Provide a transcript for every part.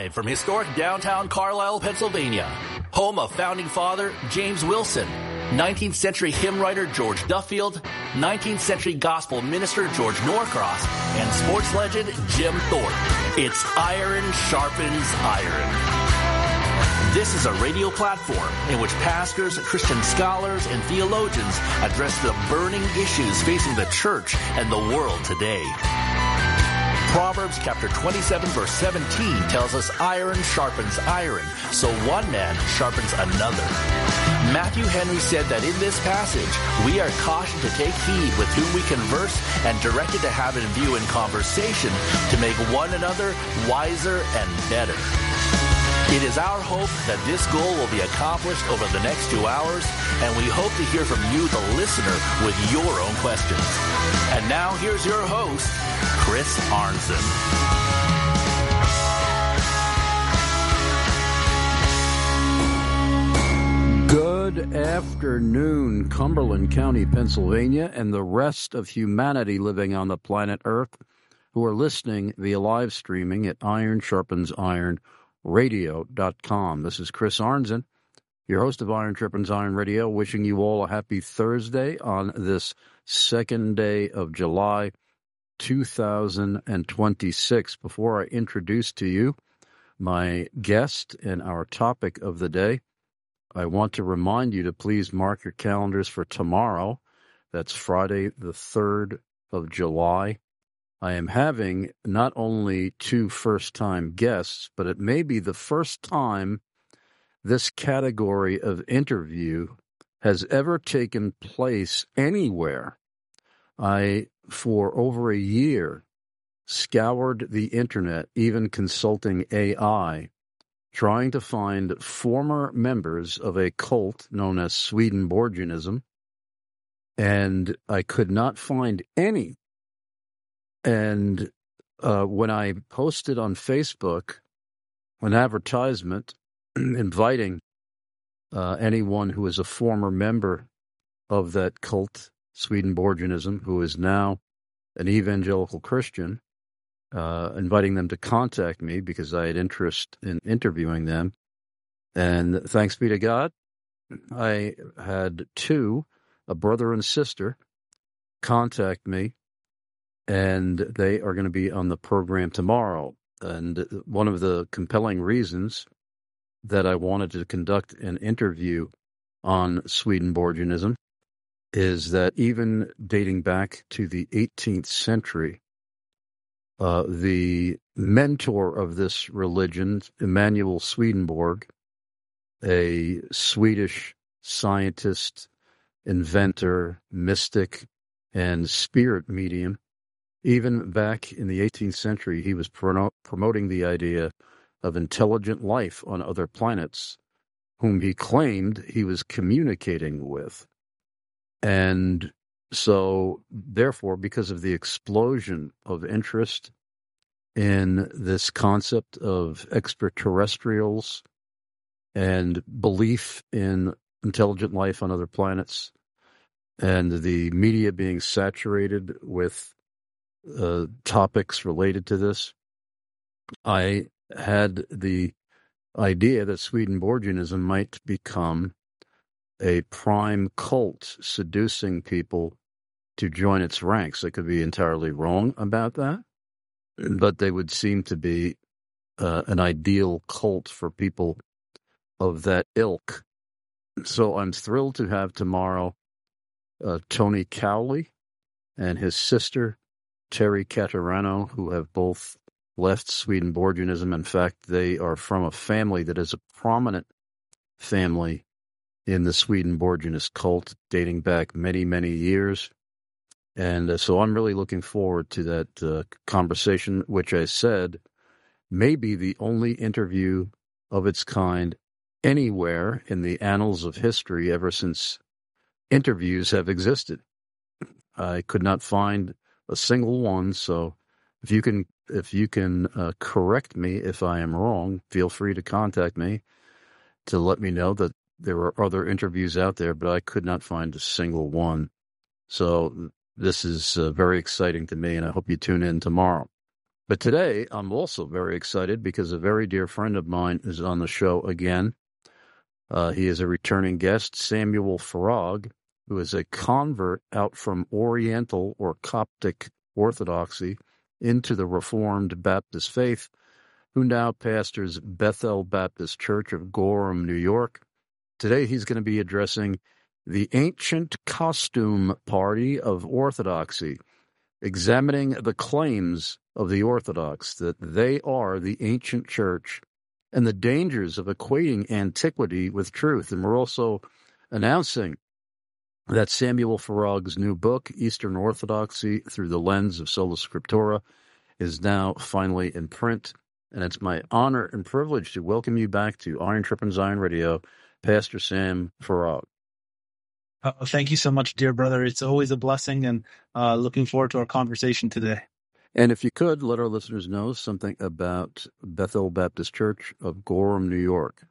Live from historic downtown Carlisle, Pennsylvania, home of founding father James Wilson, 19th century hymn writer George Duffield, 19th century gospel minister George Norcross, and sports legend Jim Thorpe. It's Iron Sharpens Iron. This is a radio platform in which pastors, Christian scholars, and theologians address the burning issues facing the church and the world today. Proverbs chapter 27 verse 17 tells us iron sharpens iron, so one man sharpens another. Matthew Henry said that in this passage, we are cautioned to take heed with whom we converse and directed to have in view in conversation to make one another wiser and better. It is our hope that this goal will be accomplished over the next 2 hours, and we hope to hear from you, the listener, with your own questions. And now here's your host, Chris Arnson. Good afternoon, Cumberland County, Pennsylvania, and the rest of humanity living on the planet Earth who are listening via live streaming at ironsharpensironradio.com. This is Chris Arnson, your host of Iron Sharpens Iron Radio, wishing you all a happy Thursday on this second day of July 2026. Before I introduce to you my guest and our topic of the day, I want to remind you to please mark your calendars for tomorrow. That's Friday, the 3rd of July. I am having not only 2 first-time guests, but it may be the first time this category of interview has ever taken place anywhere. I, for over a year, scoured the internet, even consulting AI, trying to find former members of a cult known as Swedenborgianism, and I could not find any. And when I posted on Facebook an advertisement inviting anyone who is a former member of that cult, Swedenborgianism, who is now an evangelical Christian, inviting them to contact me because I had interest in interviewing them. And thanks be to God, I had 2, a brother and sister, contact me, and they are going to be on the program tomorrow. And one of the compelling reasons that I wanted to conduct an interview on Swedenborgianism is that even dating back to the 18th century, the mentor of this religion, Emanuel Swedenborg, a Swedish scientist, inventor, mystic, and spirit medium, even back in the 18th century, he was promoting the idea of intelligent life on other planets, whom he claimed he was communicating with. And so, therefore, because of the explosion of interest in this concept of extraterrestrials and belief in intelligent life on other planets, and the media being saturated with topics related to this, I had the idea that Swedenborgianism might become a prime cult seducing people to join its ranks. I could be entirely wrong about that, but they would seem to be an ideal cult for people of that ilk. So I'm thrilled to have tomorrow Tony Cowley and his sister, Terry Caterano, who have both left Swedenborgianism. In fact, they are from a family that is a prominent family in the Swedenborgianist cult dating back many, many years. And so I'm really looking forward to that conversation, which I said may be the only interview of its kind anywhere in the annals of history ever since interviews have existed. I could not find a single one, so if you can correct me if I am wrong, feel free to contact me to let me know that there are other interviews out there, but I could not find a single one. So this is very exciting to me, and I hope you tune in tomorrow. But today, I'm also very excited because a very dear friend of mine is on the show again. He is a returning guest, Samuel Farag, who is a convert out from Oriental or Coptic Orthodoxy into the Reformed Baptist faith, who now pastors Bethel Baptist Church of Gorham, New York. Today he's going to be addressing the ancient costume party of Orthodoxy, examining the claims of the Orthodox that they are the ancient church and the dangers of equating antiquity with truth. And we're also announcing that Samuel Farag's new book, Eastern Orthodoxy Through the Lens of Sola Scriptura, is now finally in print. And it's my honor and privilege to welcome you back to Iron Trip and Zion Radio, Pastor Sam Farag. Thank you so much, dear brother. It's always a blessing, and looking forward to our conversation today. And if you could, let our listeners know something about Bethel Baptist Church of Gorham, New York.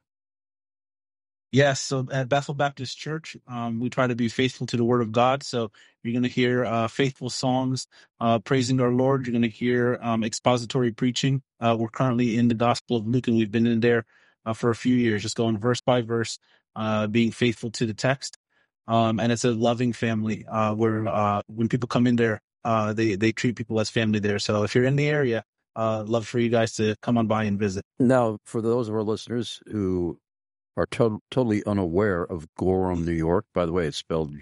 Yes, so at Bethel Baptist Church, we try to be faithful to the Word of God. So you're going to hear faithful songs praising our Lord. You're going to hear expository preaching. We're currently in the Gospel of Luke, and we've been in there for a few years, just going verse by verse, being faithful to the text. And it's a loving family where when people come in there, they treat people as family there. So if you're in the area, love for you guys to come on by and visit. Now, for those of our listeners who are totally unaware of Gorham, New York, by the way, it's spelled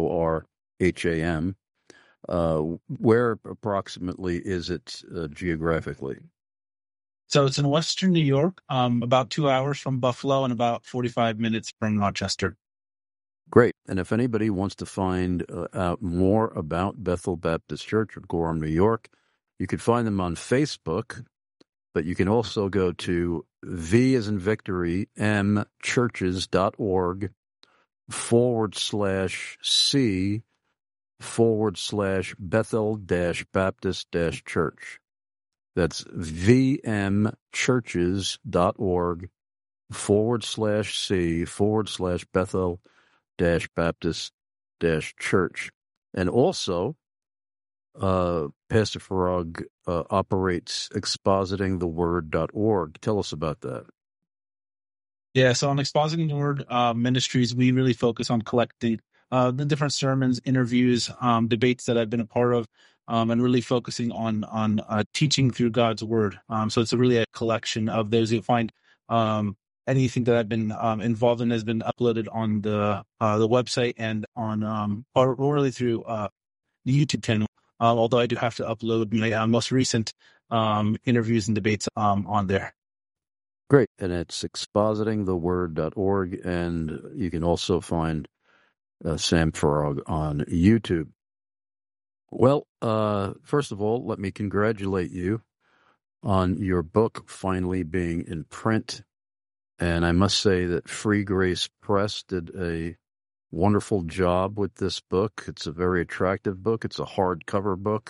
Gorham, where approximately is it geographically? So it's in Western New York, about 2 hours from Buffalo and about 45 minutes from Rochester. Great. And if anybody wants to find out more about Bethel Baptist Church of Gorham, New York, you could find them on Facebook, but you can also go to V as in victory, mchurches.org /C/Bethel-Baptist-Church. That's vmchurches.org /C/Bethel-Baptist-Church. And also, Pastor Farag operates expositingtheword.org. Tell us about that. Yeah, so on Expositing the Word Ministries, we really focus on collecting the different sermons, interviews, debates that I've been a part of, and really focusing on teaching through God's Word. So it's really a collection of those. You'll find anything that I've been involved in has been uploaded on the website and on or really through the YouTube channel. Although I do have to upload my most recent interviews and debates on there. Great. And it's expositingtheword.org. And you can also find Sam Farag on YouTube. Well, first of all, let me congratulate you on your book finally being in print. And I must say that Free Grace Press did a wonderful job with this book. It's a very attractive book. It's a hardcover book.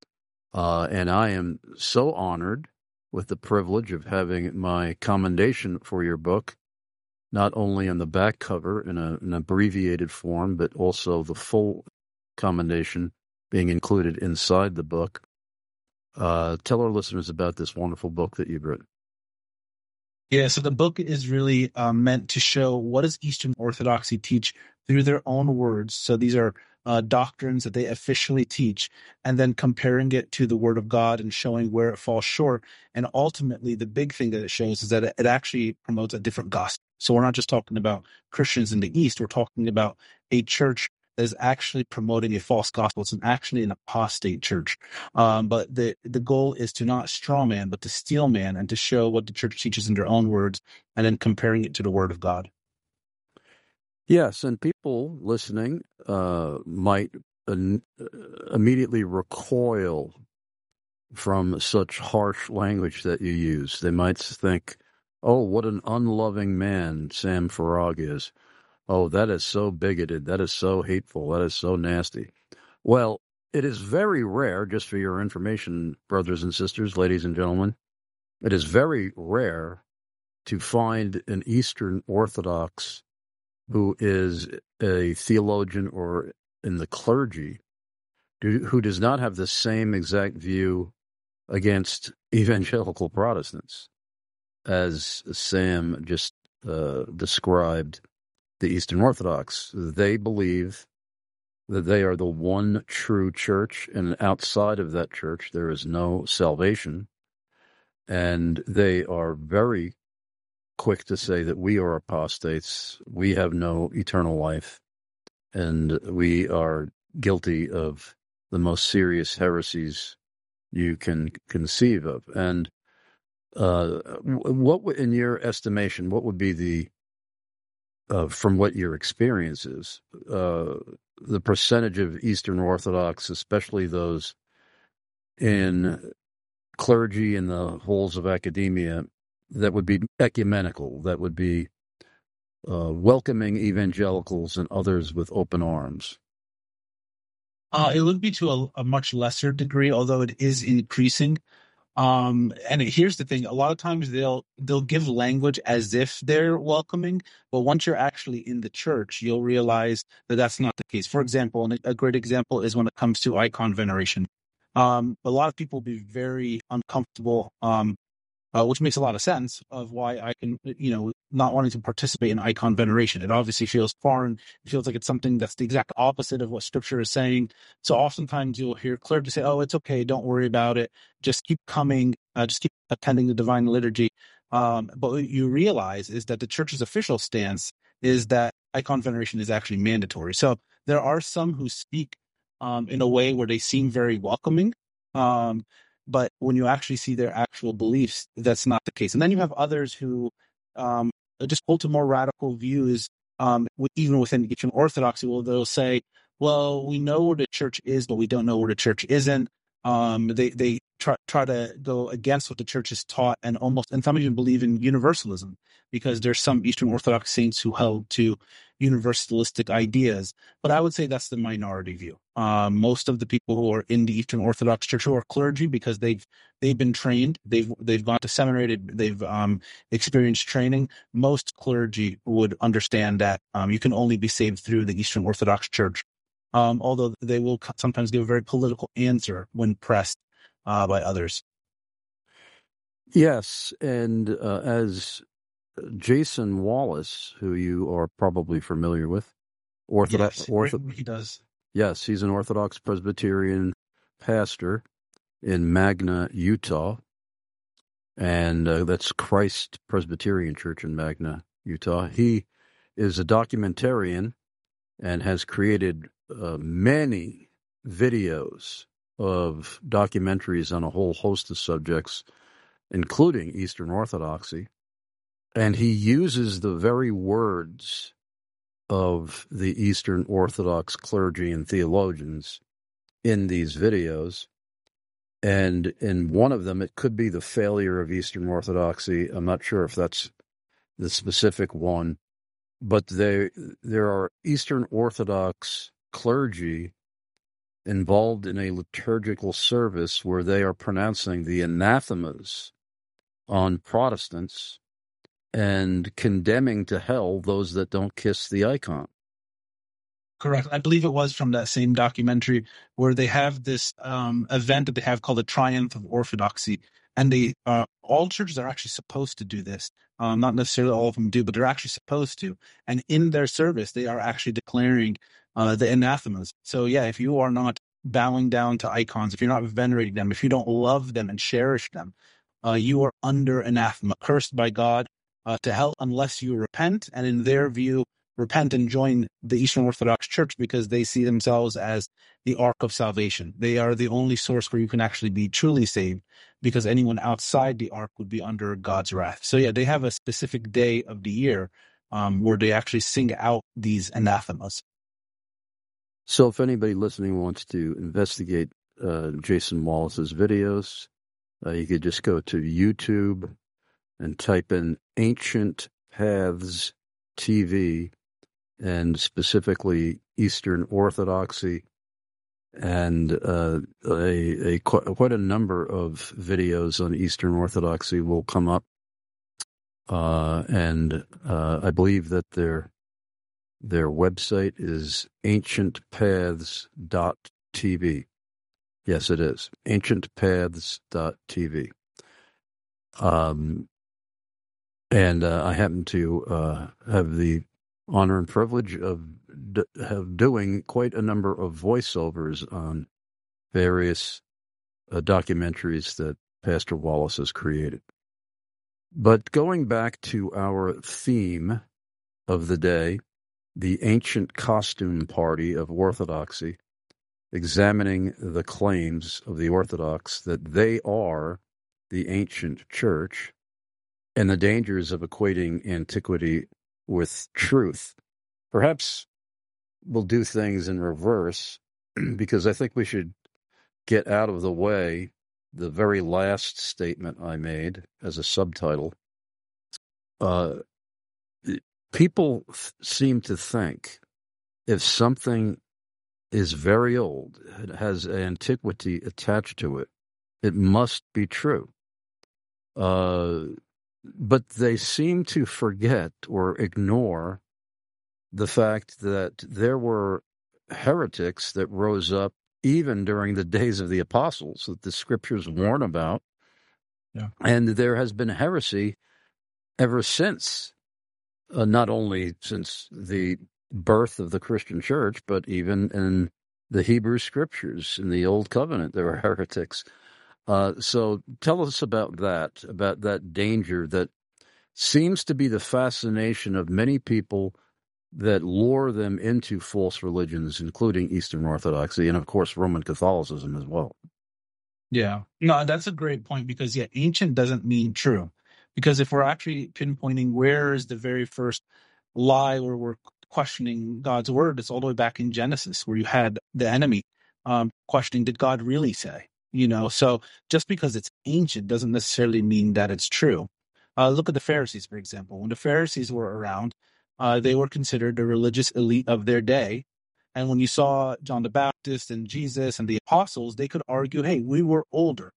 And I am so honored with the privilege of having my commendation for your book, not only on the back cover in an abbreviated form, but also the full commendation being included inside the book. Tell our listeners about this wonderful book that you've written. Yeah, so the book is really meant to show what does Eastern Orthodoxy teach through their own words. So these are doctrines that they officially teach, and then comparing it to the Word of God and showing where it falls short. And ultimately, the big thing that it shows is that it actually promotes a different gospel. So we're not just talking about Christians in the East. We're talking about a church that is actually promoting a false gospel. It's actually an apostate church. But the goal is to not straw man, but to steel man and to show what the church teaches in their own words and then comparing it to the Word of God. Yes, and people listening might immediately recoil from such harsh language that you use. They might think, oh, what an unloving man Sam Farag is. Oh, that is so bigoted. That is so hateful. That is so nasty. Well, it is very rare, just for your information, brothers and sisters, ladies and gentlemen, it is very rare to find an Eastern Orthodox who is a theologian or in the clergy who does not have the same exact view against evangelical Protestants, as Sam just described the Eastern Orthodox. They believe that they are the one true church, and outside of that church there is no salvation. And they are very quick to say that we are apostates, we have no eternal life, and we are guilty of the most serious heresies you can conceive of. And in your estimation, what would be from what your experience is, the percentage of Eastern Orthodox, especially those in clergy in the halls of academia, that would be ecumenical, that would be welcoming evangelicals and others with open arms? It would be to a much lesser degree, although it is increasing. Here's the thing: a lot of times they'll give language as if they're welcoming, but once you're actually in the church, you'll realize that that's not the case. For example, and a great example is when it comes to icon veneration. A lot of people will be very uncomfortable, which makes a lot of sense of why I can, not wanting to participate in icon veneration. It obviously feels foreign. It feels like it's something that's the exact opposite of what Scripture is saying. So oftentimes you'll hear clergy say, "Oh, it's okay. Don't worry about it. Just keep coming. Just keep attending the divine liturgy." But what you realize is that the church's official stance is that icon veneration is actually mandatory. So there are some who speak in a way where they seem very welcoming. But when you actually see their actual beliefs, that's not the case. And then you have others who just hold to more radical views, even within Eastern Orthodoxy. Well, they'll say, "Well, we know where the church is, but we don't know where the church isn't." They try to go against what the church has taught, and some even believe in universalism, because there's some Eastern Orthodox saints who held to universalistic ideas. But I would say that's the minority view. Most of the people who are in the Eastern Orthodox Church, who are clergy, because they've been trained, they've gone to seminary, they've experienced training. Most clergy would understand that you can only be saved through the Eastern Orthodox Church. Although they will sometimes give a very political answer when pressed by others. Yes, and as Jason Wallace, who you are probably familiar with, He does. Yes, he's an Orthodox Presbyterian pastor in Magna, Utah, and that's Christ Presbyterian Church in Magna, Utah. He is a documentarian and has created many videos of documentaries on a whole host of subjects, including Eastern Orthodoxy. And he uses the very words of the Eastern Orthodox clergy and theologians in these videos. And in one of them, it could be the failure of Eastern Orthodoxy. I'm not sure if that's the specific one, but there are Eastern Orthodox clergy involved in a liturgical service where they are pronouncing the anathemas on Protestants and condemning to hell those that don't kiss the icon. Correct. I believe it was from that same documentary where they have this event that they have called the Triumph of Orthodoxy. And all churches are actually supposed to do this. Not necessarily all of them do, but they're actually supposed to. And in their service, they are actually declaring the anathemas. So yeah, if you are not bowing down to icons, if you're not venerating them, if you don't love them and cherish them, you are under anathema, cursed by God to hell unless you repent. And in their view, repent and join the Eastern Orthodox Church, because they see themselves as the ark of salvation. They are the only source where you can actually be truly saved, because anyone outside the ark would be under God's wrath. So yeah, they have a specific day of the year where they actually sing out these anathemas. So if anybody listening wants to investigate Jason Wallace's videos, you could just go to YouTube and type in Ancient Paths TV, and specifically Eastern Orthodoxy, and quite a number of videos on Eastern Orthodoxy will come up, and I believe that their website is ancientpaths.tv. Yes, it is. Ancientpaths.tv. And I happen to have the honor and privilege of doing quite a number of voiceovers on various documentaries that Pastor Wallace has created. But going back to our theme of the day, the ancient costume party of orthodoxy, examining the claims of the Orthodox that they are the ancient church and the dangers of equating antiquity with truth. Perhaps we'll do things in reverse, because I think we should get out of the way the very last statement I made as a subtitle. People seem to think if something is very old, it has antiquity attached to it, it must be true. But they seem to forget or ignore the fact that there were heretics that rose up even during the days of the apostles that the scriptures warn about. Yeah. And there has been heresy ever since, not only since the birth of the Christian church, but even in the Hebrew scriptures in the Old Covenant, there were heretics. So tell us about that danger that seems to be the fascination of many people that lure them into false religions, including Eastern Orthodoxy and, of course, Roman Catholicism as well. Yeah. No, that's a great point, because, ancient doesn't mean true. Because if we're actually pinpointing where is the very first lie where we're questioning God's word, it's all the way back in Genesis, where you had the enemy questioning, did God really say? So just because it's ancient doesn't necessarily mean that it's true. Look at the Pharisees, for example. When the Pharisees were around, they were considered the religious elite of their day. And when you saw John the Baptist and Jesus and the apostles, they could argue, hey, we were older,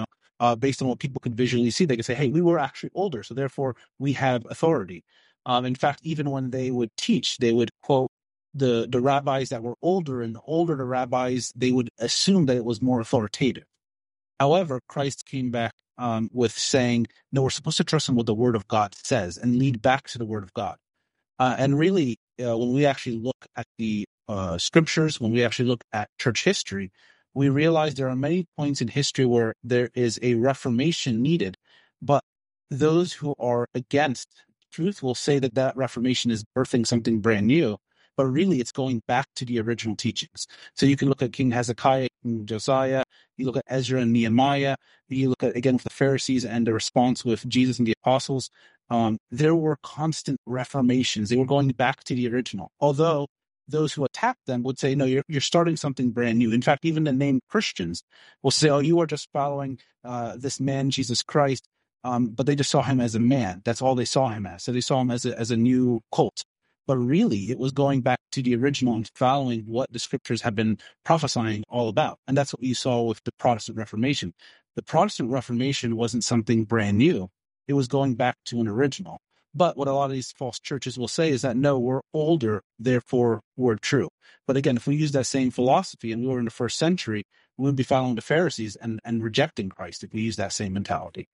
based on what people could visually see. They could say, hey, we were actually older, so therefore we have authority. In fact, even when they would teach, they would quote the rabbis that were older, and the older the rabbis, they would assume that it was more authoritative. However, Christ came back with saying, no, we're supposed to trust in what the word of God says and lead back to the word of God. And really, when we actually look at the scriptures, when we actually look at church history, we realize there are many points in history where there is a reformation needed. But those who are against truth will say that that reformation is birthing something brand new. But really, it's going back to the original teachings. So you can look at King Hezekiah and Josiah. You look at Ezra and Nehemiah. You look at, again, with the Pharisees and the response with Jesus and the apostles. There were constant reformations. They were going back to the original. Although those who attacked them would say, no, you're starting something brand new. In fact, even the name Christians will say, oh, you are just following this man, Jesus Christ. But they just saw him as a man. That's all they saw him as. So they saw him as a new cult. But really, it was going back to the original and following what the scriptures have been prophesying all about. And that's what you saw with the Protestant Reformation. The Protestant Reformation wasn't something brand new. It was going back to an original. But what a lot of these false churches will say is that, no, we're older, therefore we're true. But again, if we use that same philosophy and we were in the first century, we would be following the Pharisees and rejecting Christ if we use that same mentality.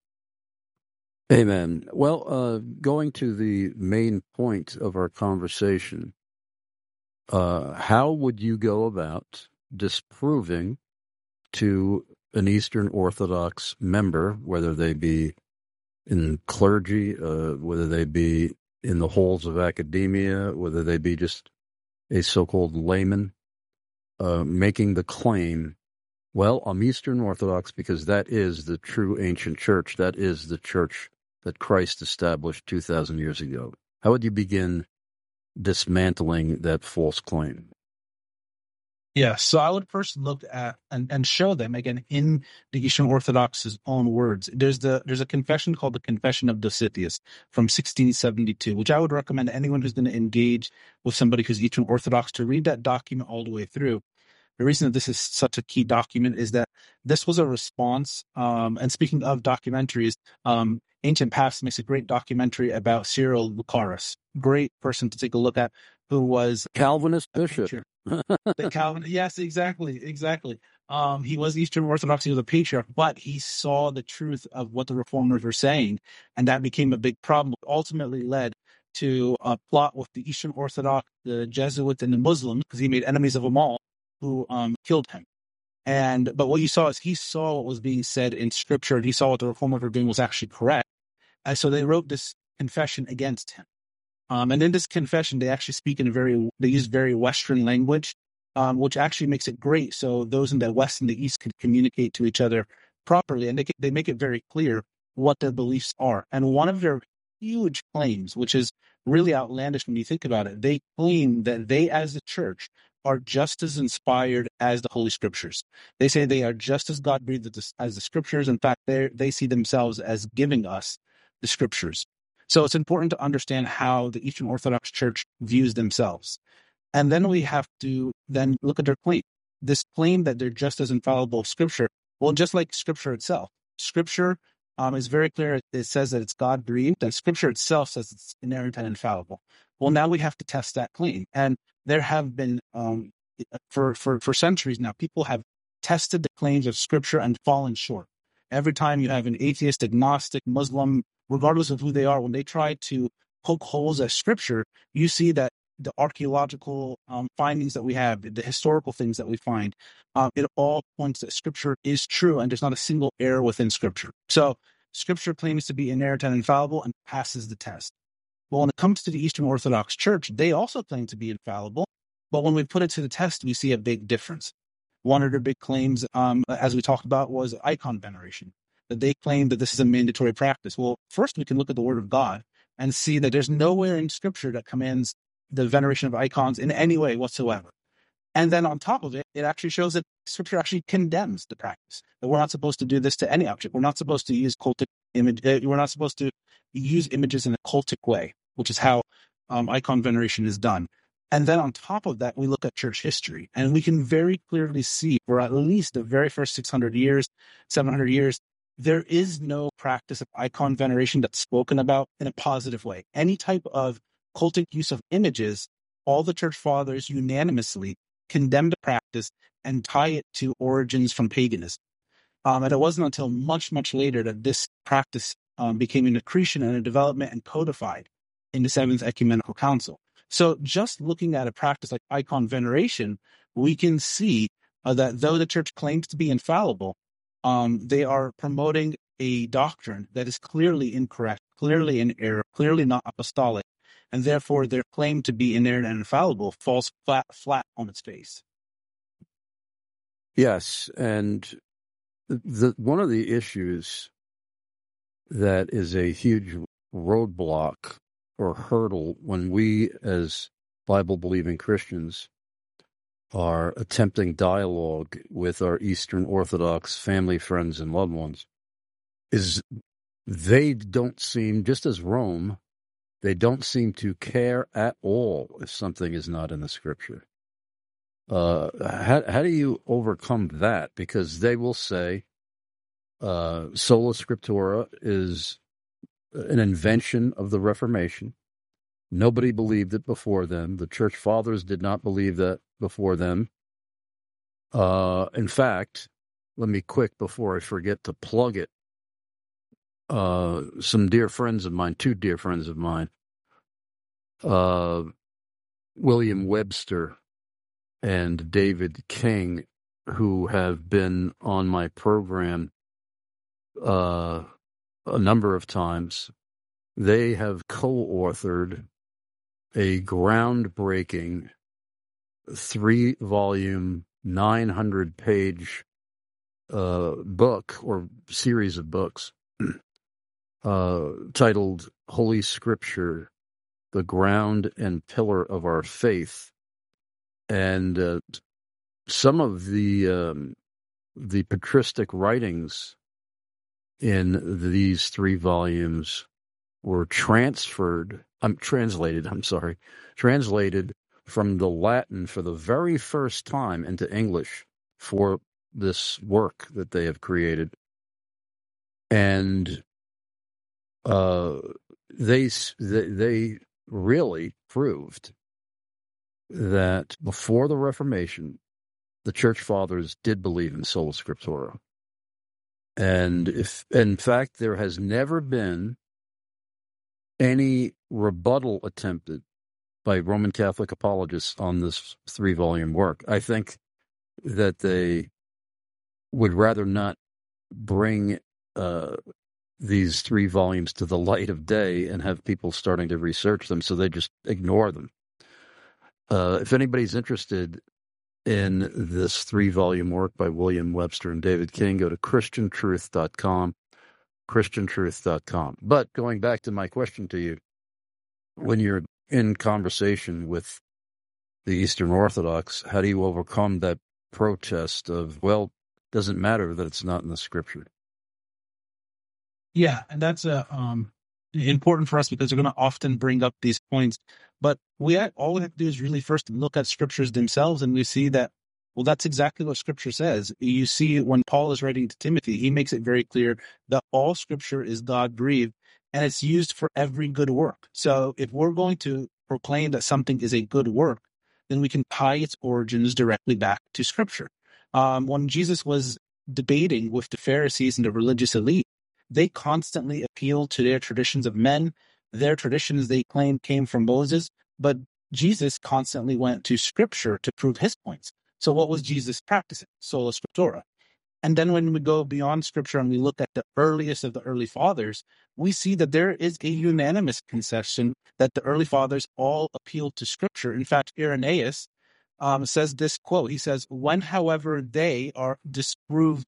Amen. Well, going to the main point of our conversation, how would you go about disproving to an Eastern Orthodox member, whether they be in clergy, whether they be in the halls of academia, whether they be just a so-called layman, making the claim, well, I'm Eastern Orthodox because that is the true ancient church. That is the church that Christ established 2,000 years ago. How would you begin dismantling that false claim? Yeah, so I would first look at and show them, again, in the Eastern Orthodox's own words. There's a confession called the Confession of Dositheus from 1672, which I would recommend anyone who's going to engage with somebody who's Eastern Orthodox to read that document all the way through. The reason that this is such a key document is that this was a response, and speaking of documentaries, Ancient Paths makes a great documentary about Cyril Lucaris. Great person to take a look at, who was Calvinist bishop. The Calvin, yes, exactly. He was Eastern Orthodox, he was a patriarch, but he saw the truth of what the reformers were saying, and that became a big problem. Ultimately led to a plot with the Eastern Orthodox, the Jesuits, and the Muslims, because he made enemies of them all, who killed him. But what you saw is he saw what was being said in Scripture, and he saw what the reformers were doing was actually correct. And so they wrote this confession against him. And in this confession, they actually speak they use very Western language, which actually makes it great. So those in the West and the East can communicate to each other properly, and they make it very clear what their beliefs are. And one of their huge claims, which is really outlandish when you think about it, they claim that they, as a church, are just as inspired as the Holy Scriptures. They say they are just as God-breathed as the Scriptures. In fact, they see themselves as giving us the Scriptures. So it's important to understand how the Eastern Orthodox Church views themselves. And then we have to then look at their claim. This claim that they're just as infallible as Scripture, well, just like Scripture itself. Scripture is very clear. It says that it's God-breathed, and Scripture itself says it's inerrant and infallible. Well, now we have to test that claim. And there have been, for centuries now, people have tested the claims of Scripture and fallen short. Every time you have an atheist, agnostic, Muslim, regardless of who they are, when they try to poke holes at Scripture, you see that the archaeological findings that we have, the historical things that we find, it all points that Scripture is true, and there's not a single error within Scripture. So Scripture claims to be inerrant and infallible and passes the test. Well, when it comes to the Eastern Orthodox Church, they also claim to be infallible, but when we put it to the test, we see a big difference. One of their big claims, as we talked about, was icon veneration, that they claim that this is a mandatory practice. Well, first we can look at the Word of God and see that there's nowhere in Scripture that commands the veneration of icons in any way whatsoever. And then on top of it, it actually shows that Scripture actually condemns the practice, that we're not supposed to do this to any object. We're not supposed to use we're not supposed to use images in a cultic way, which is how icon veneration is done. And then on top of that, we look at church history, and we can very clearly see for at least the very first 600 years, 700 years, there is no practice of icon veneration that's spoken about in a positive way. Any type of cultic use of images, all the church fathers unanimously condemn the practice and tie it to origins from paganism. And it wasn't until much, much later that this practice became an accretion and a development and codified in the Seventh Ecumenical Council. So just looking at a practice like icon veneration, we can see that though the church claims to be infallible, they are promoting a doctrine that is clearly incorrect, clearly in error, clearly not apostolic, and therefore their claim to be inerrant and infallible falls flat on its face. Yes, and one of the issues that is a huge roadblock or hurdle when we as Bible-believing Christians are attempting dialogue with our Eastern Orthodox family, friends, and loved ones is they don't seem, just as Rome, they don't seem to care at all if something is not in the Scripture. How do you overcome that? Because they will say sola scriptura is an invention of the Reformation. Nobody believed it before them. The church fathers did not believe that before them. In fact, let me quick before I forget to plug it. Some dear friends of mine, two dear friends of mine, William Webster and David King, who have been on my program a number of times, they have co-authored a groundbreaking 3-volume, 900-page book or series of books titled Holy Scripture, the Ground and Pillar of Our Faith. And some of the patristic writings in these 3 volumes were translated from the Latin for the very first time into English for this work that they have created. And they really proved that before the Reformation, the church fathers did believe in sola scriptura. And if, in fact, there has never been any rebuttal attempted by Roman Catholic apologists on this 3-volume work. I think that they would rather not bring these 3 volumes to the light of day and have people starting to research them, so they just ignore them. If anybody's interested in this 3-volume work by William Webster and David King, go to christiantruth.com, christiantruth.com. But going back to my question to you, when you're in conversation with the Eastern Orthodox, how do you overcome that protest of, well, doesn't matter that it's not in the scripture? Yeah, and that's important for us because they're going to often bring up these points. But all we have to do is really first look at scriptures themselves, and we see that, well, that's exactly what scripture says. You see, when Paul is writing to Timothy, he makes it very clear that all scripture is God-breathed, and it's used for every good work. So if we're going to proclaim that something is a good work, then we can tie its origins directly back to scripture. When Jesus was debating with the Pharisees and the religious elite, they constantly appealed to their traditions of men. Their traditions, they claimed, came from Moses, but Jesus constantly went to scripture to prove his points. So what was Jesus practicing? Sola scriptura. And then when we go beyond scripture and we look at the earliest of the early fathers, we see that there is a unanimous concession that the early fathers all appealed to scripture. In fact, Irenaeus says this quote. He says, when, however, they are disproved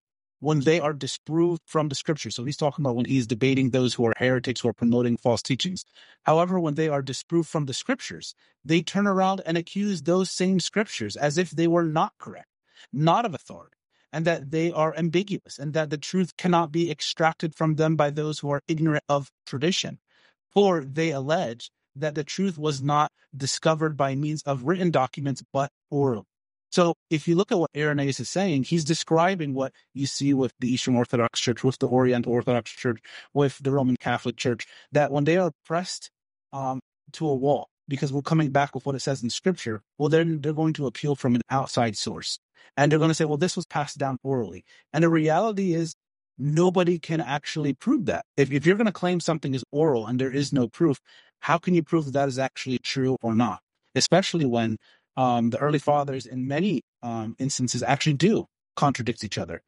from the scripture. So he's talking about when he's debating those who are heretics who are promoting false teachings. However, when they are disproved from the scriptures, they turn around and accuse those same scriptures as if they were not correct, not of authority, and that they are ambiguous, and that the truth cannot be extracted from them by those who are ignorant of tradition. For they allege that the truth was not discovered by means of written documents, but oral. So if you look at what Irenaeus is saying, he's describing what you see with the Eastern Orthodox Church, with the Oriental Orthodox Church, with the Roman Catholic Church, that when they are pressed to a wall, because we're coming back with what it says in Scripture, well, then they're going to appeal from an outside source. And they're going to say, well, this was passed down orally. And the reality is, nobody can actually prove that. If you're going to claim something is oral and there is no proof, how can you prove that is actually true or not? Especially when the early fathers, in many instances, actually do contradict each other.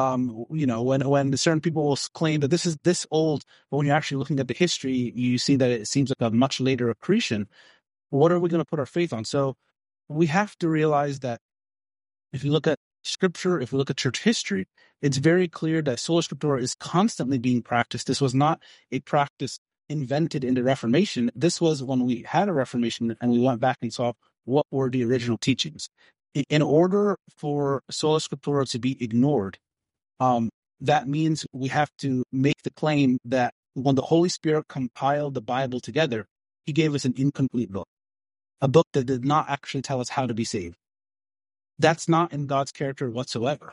When certain people will claim that this is this old, but when you're actually looking at the history, you see that it seems like a much later accretion. What are we going to put our faith on? So we have to realize that if you look at scripture, if we look at church history, it's very clear that sola scriptura is constantly being practiced. This was not a practice invented in the Reformation. This was when we had a Reformation and we went back and saw what were the original teachings. In order for sola scriptura to be ignored, that means we have to make the claim that when the Holy Spirit compiled the Bible together, he gave us an incomplete book, a book that did not actually tell us how to be saved. That's not in God's character whatsoever.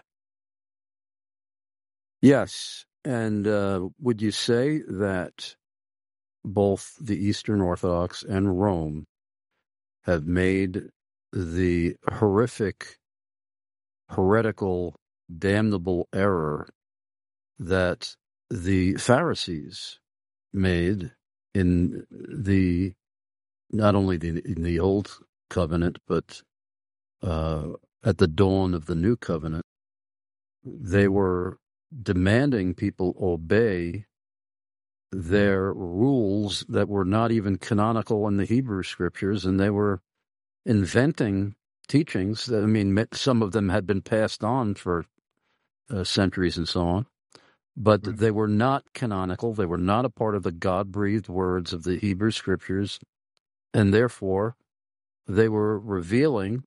Yes. And would you say that both the Eastern Orthodox and Rome have made the horrific, heretical, damnable error that the Pharisees made in not only in the Old Covenant, but at the dawn of the New Covenant? They were demanding people obey their rules that were not even canonical in the Hebrew Scriptures, and they were inventing teachings that, I mean, some of them had been passed on for centuries and so on, but they were not canonical. They were not a part of the God-breathed words of the Hebrew Scriptures, and therefore they were revealing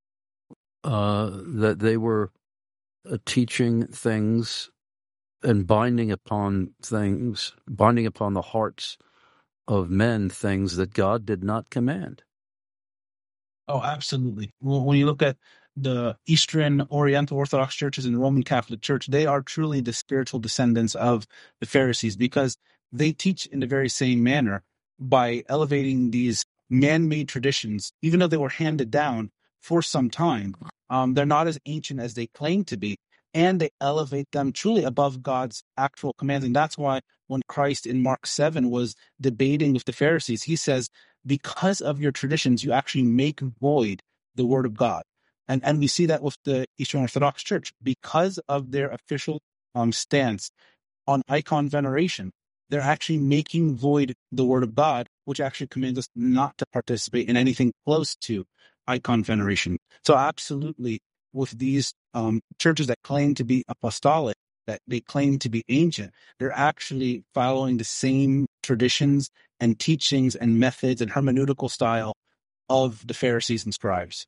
that they were teaching things and binding upon the hearts of men, things that God did not command. Oh, absolutely. When you look at the Eastern Oriental Orthodox churches and the Roman Catholic Church, they are truly the spiritual descendants of the Pharisees, because they teach in the very same manner by elevating these man-made traditions, even though they were handed down for some time. They're not as ancient as they claim to be, and they elevate them truly above God's actual commands. And that's why when Christ in Mark 7 was debating with the Pharisees, he says, because of your traditions, you actually make void the word of God. And we see that with the Eastern Orthodox Church. Because of their official stance on icon veneration, they're actually making void the word of God, which actually commands us not to participate in anything close to icon veneration. So absolutely, with these churches that claim to be apostolic, that they claim to be ancient, they're actually following the same traditions and teachings and methods and hermeneutical style of the Pharisees and scribes.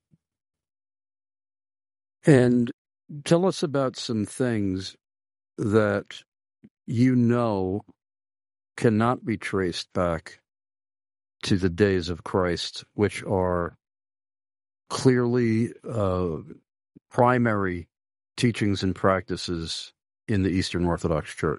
And tell us about some things that you know cannot be traced back to the days of Christ, which are clearly primary teachings and practices in the Eastern Orthodox Church.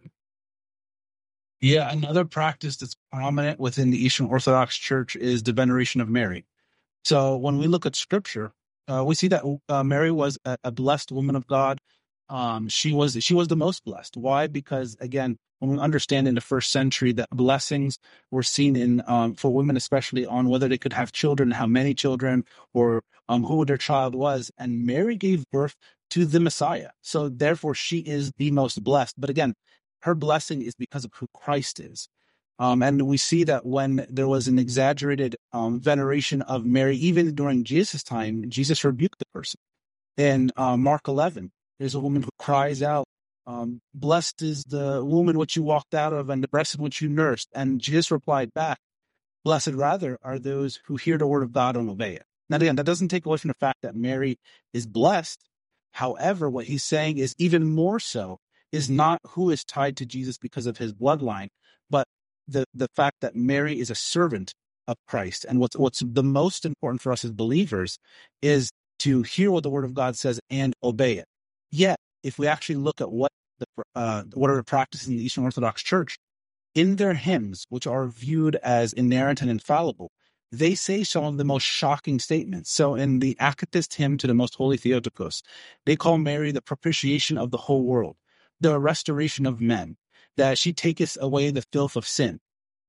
Yeah, another practice that's prominent within the Eastern Orthodox Church is the veneration of Mary. So when we look at Scripture, we see that Mary was a blessed woman of God. She was the most blessed. Why? Because again, when we understand in the first century that blessings were seen in for women, especially on whether they could have children, how many children, or who their child was, and Mary gave birth to the Messiah. So therefore, she is the most blessed. But again, her blessing is because of who Christ is. And we see that when there was an exaggerated veneration of Mary, even during Jesus' time, Jesus rebuked the person. In Mark 11, there's a woman who cries out, blessed is the woman which you walked out of and the breast in which you nursed. And Jesus replied back, blessed rather are those who hear the word of God and obey it. Now, again, that doesn't take away from the fact that Mary is blessed. However, what he's saying is even more so is not who is tied to Jesus because of his bloodline, but the fact that Mary is a servant of Christ. And what's the most important for us as believers is to hear what the word of God says and obey it. Yet, if we actually look at what are the practices in the Eastern Orthodox Church, in their hymns, which are viewed as inerrant and infallible, they say some of the most shocking statements. So in the Akatist hymn to the Most Holy Theotokos, they call Mary the propitiation of the whole world, the restoration of men, that she taketh away the filth of sin.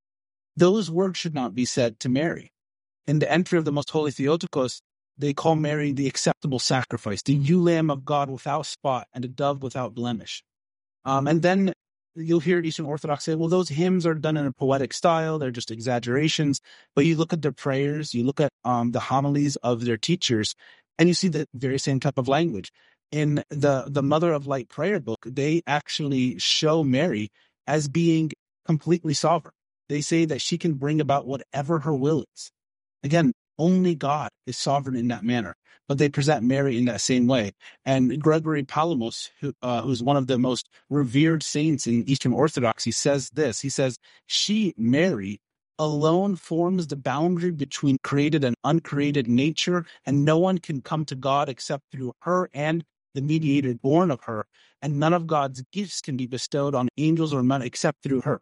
Those words should not be said to Mary. In the entry of the Most Holy Theotokos, they call Mary the acceptable sacrifice, the ewe lamb of God without spot, and a dove without blemish. And then you'll hear Eastern Orthodox say, well, those hymns are done in a poetic style. They're just exaggerations. But you look at their prayers, you look at the homilies of their teachers, and you see the very same type of language. In the Mother of Light prayer book, they actually show Mary as being completely sovereign. They say that she can bring about whatever her will is. Again, only God is sovereign in that manner, but they present Mary in that same way. And Gregory Palamas, who's one of the most revered saints in Eastern Orthodoxy, says this. He says, she, Mary, alone forms the boundary between created and uncreated nature, and no one can come to God except through her and the mediator born of her, and none of God's gifts can be bestowed on angels or men except through her.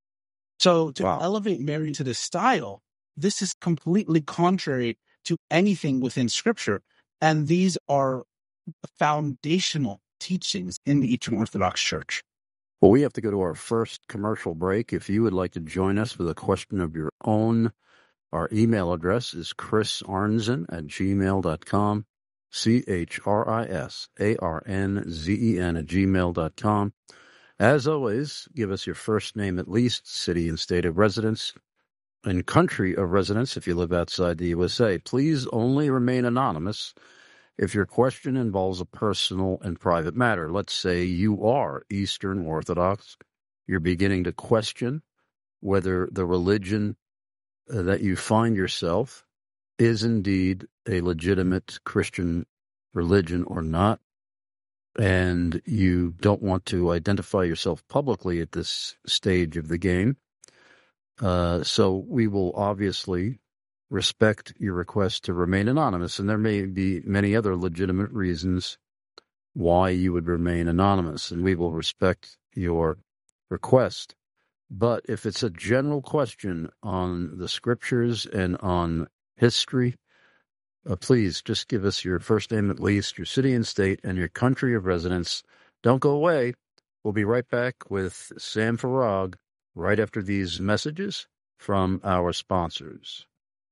So to elevate Mary to this style, this is completely contrary to anything within Scripture. And these are foundational teachings in the Eastern Orthodox Church. Well, we have to go to our first commercial break. If you would like to join us with a question of your own, our email address is chrisarnzen@gmail.com, CHRISARNZEN@gmail.com. As always, give us your first name at least, city and state of residence, and country of residence if you live outside the USA. Please only remain anonymous if your question involves a personal and private matter. Let's say you are Eastern Orthodox. You're beginning to question whether the religion that you find yourself is indeed a legitimate Christian religion or not, and you don't want to identify yourself publicly at this stage of the game. So we will obviously respect your request to remain anonymous, and there may be many other legitimate reasons why you would remain anonymous, and we will respect your request. But if it's a general question on the Scriptures and on history, please just give us your first name at least, your city and state, and your country of residence. Don't go away. We'll be right back with Sam Farag right after these messages from our sponsors.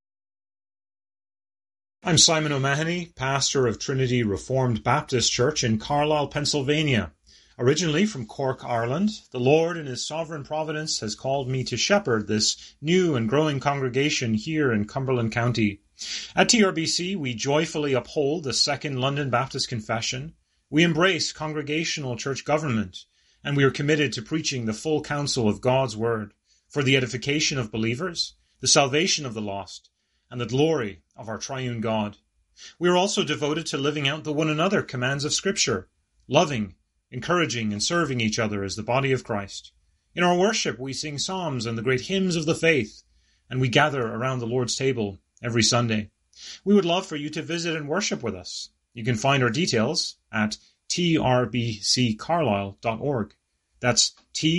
I'm Simon O'Mahony, pastor of Trinity Reformed Baptist Church in Carlisle, Pennsylvania. Originally from Cork, Ireland, the Lord in His sovereign providence has called me to shepherd this new and growing congregation here in Cumberland County. At TRBC, we joyfully uphold the Second London Baptist Confession. We embrace congregational church government, and we are committed to preaching the full counsel of God's Word for the edification of believers, the salvation of the lost, and the glory of our triune God. We are also devoted to living out the one another commands of Scripture, loving, encouraging, and serving each other as the body of Christ. In our worship, we sing psalms and the great hymns of the faith, and we gather around the Lord's table every Sunday. We would love for you to visit and worship with us. You can find our details at trbccarlisle.org. That's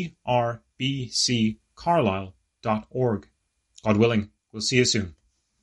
trbccarlisle.org. God willing, we'll see you soon.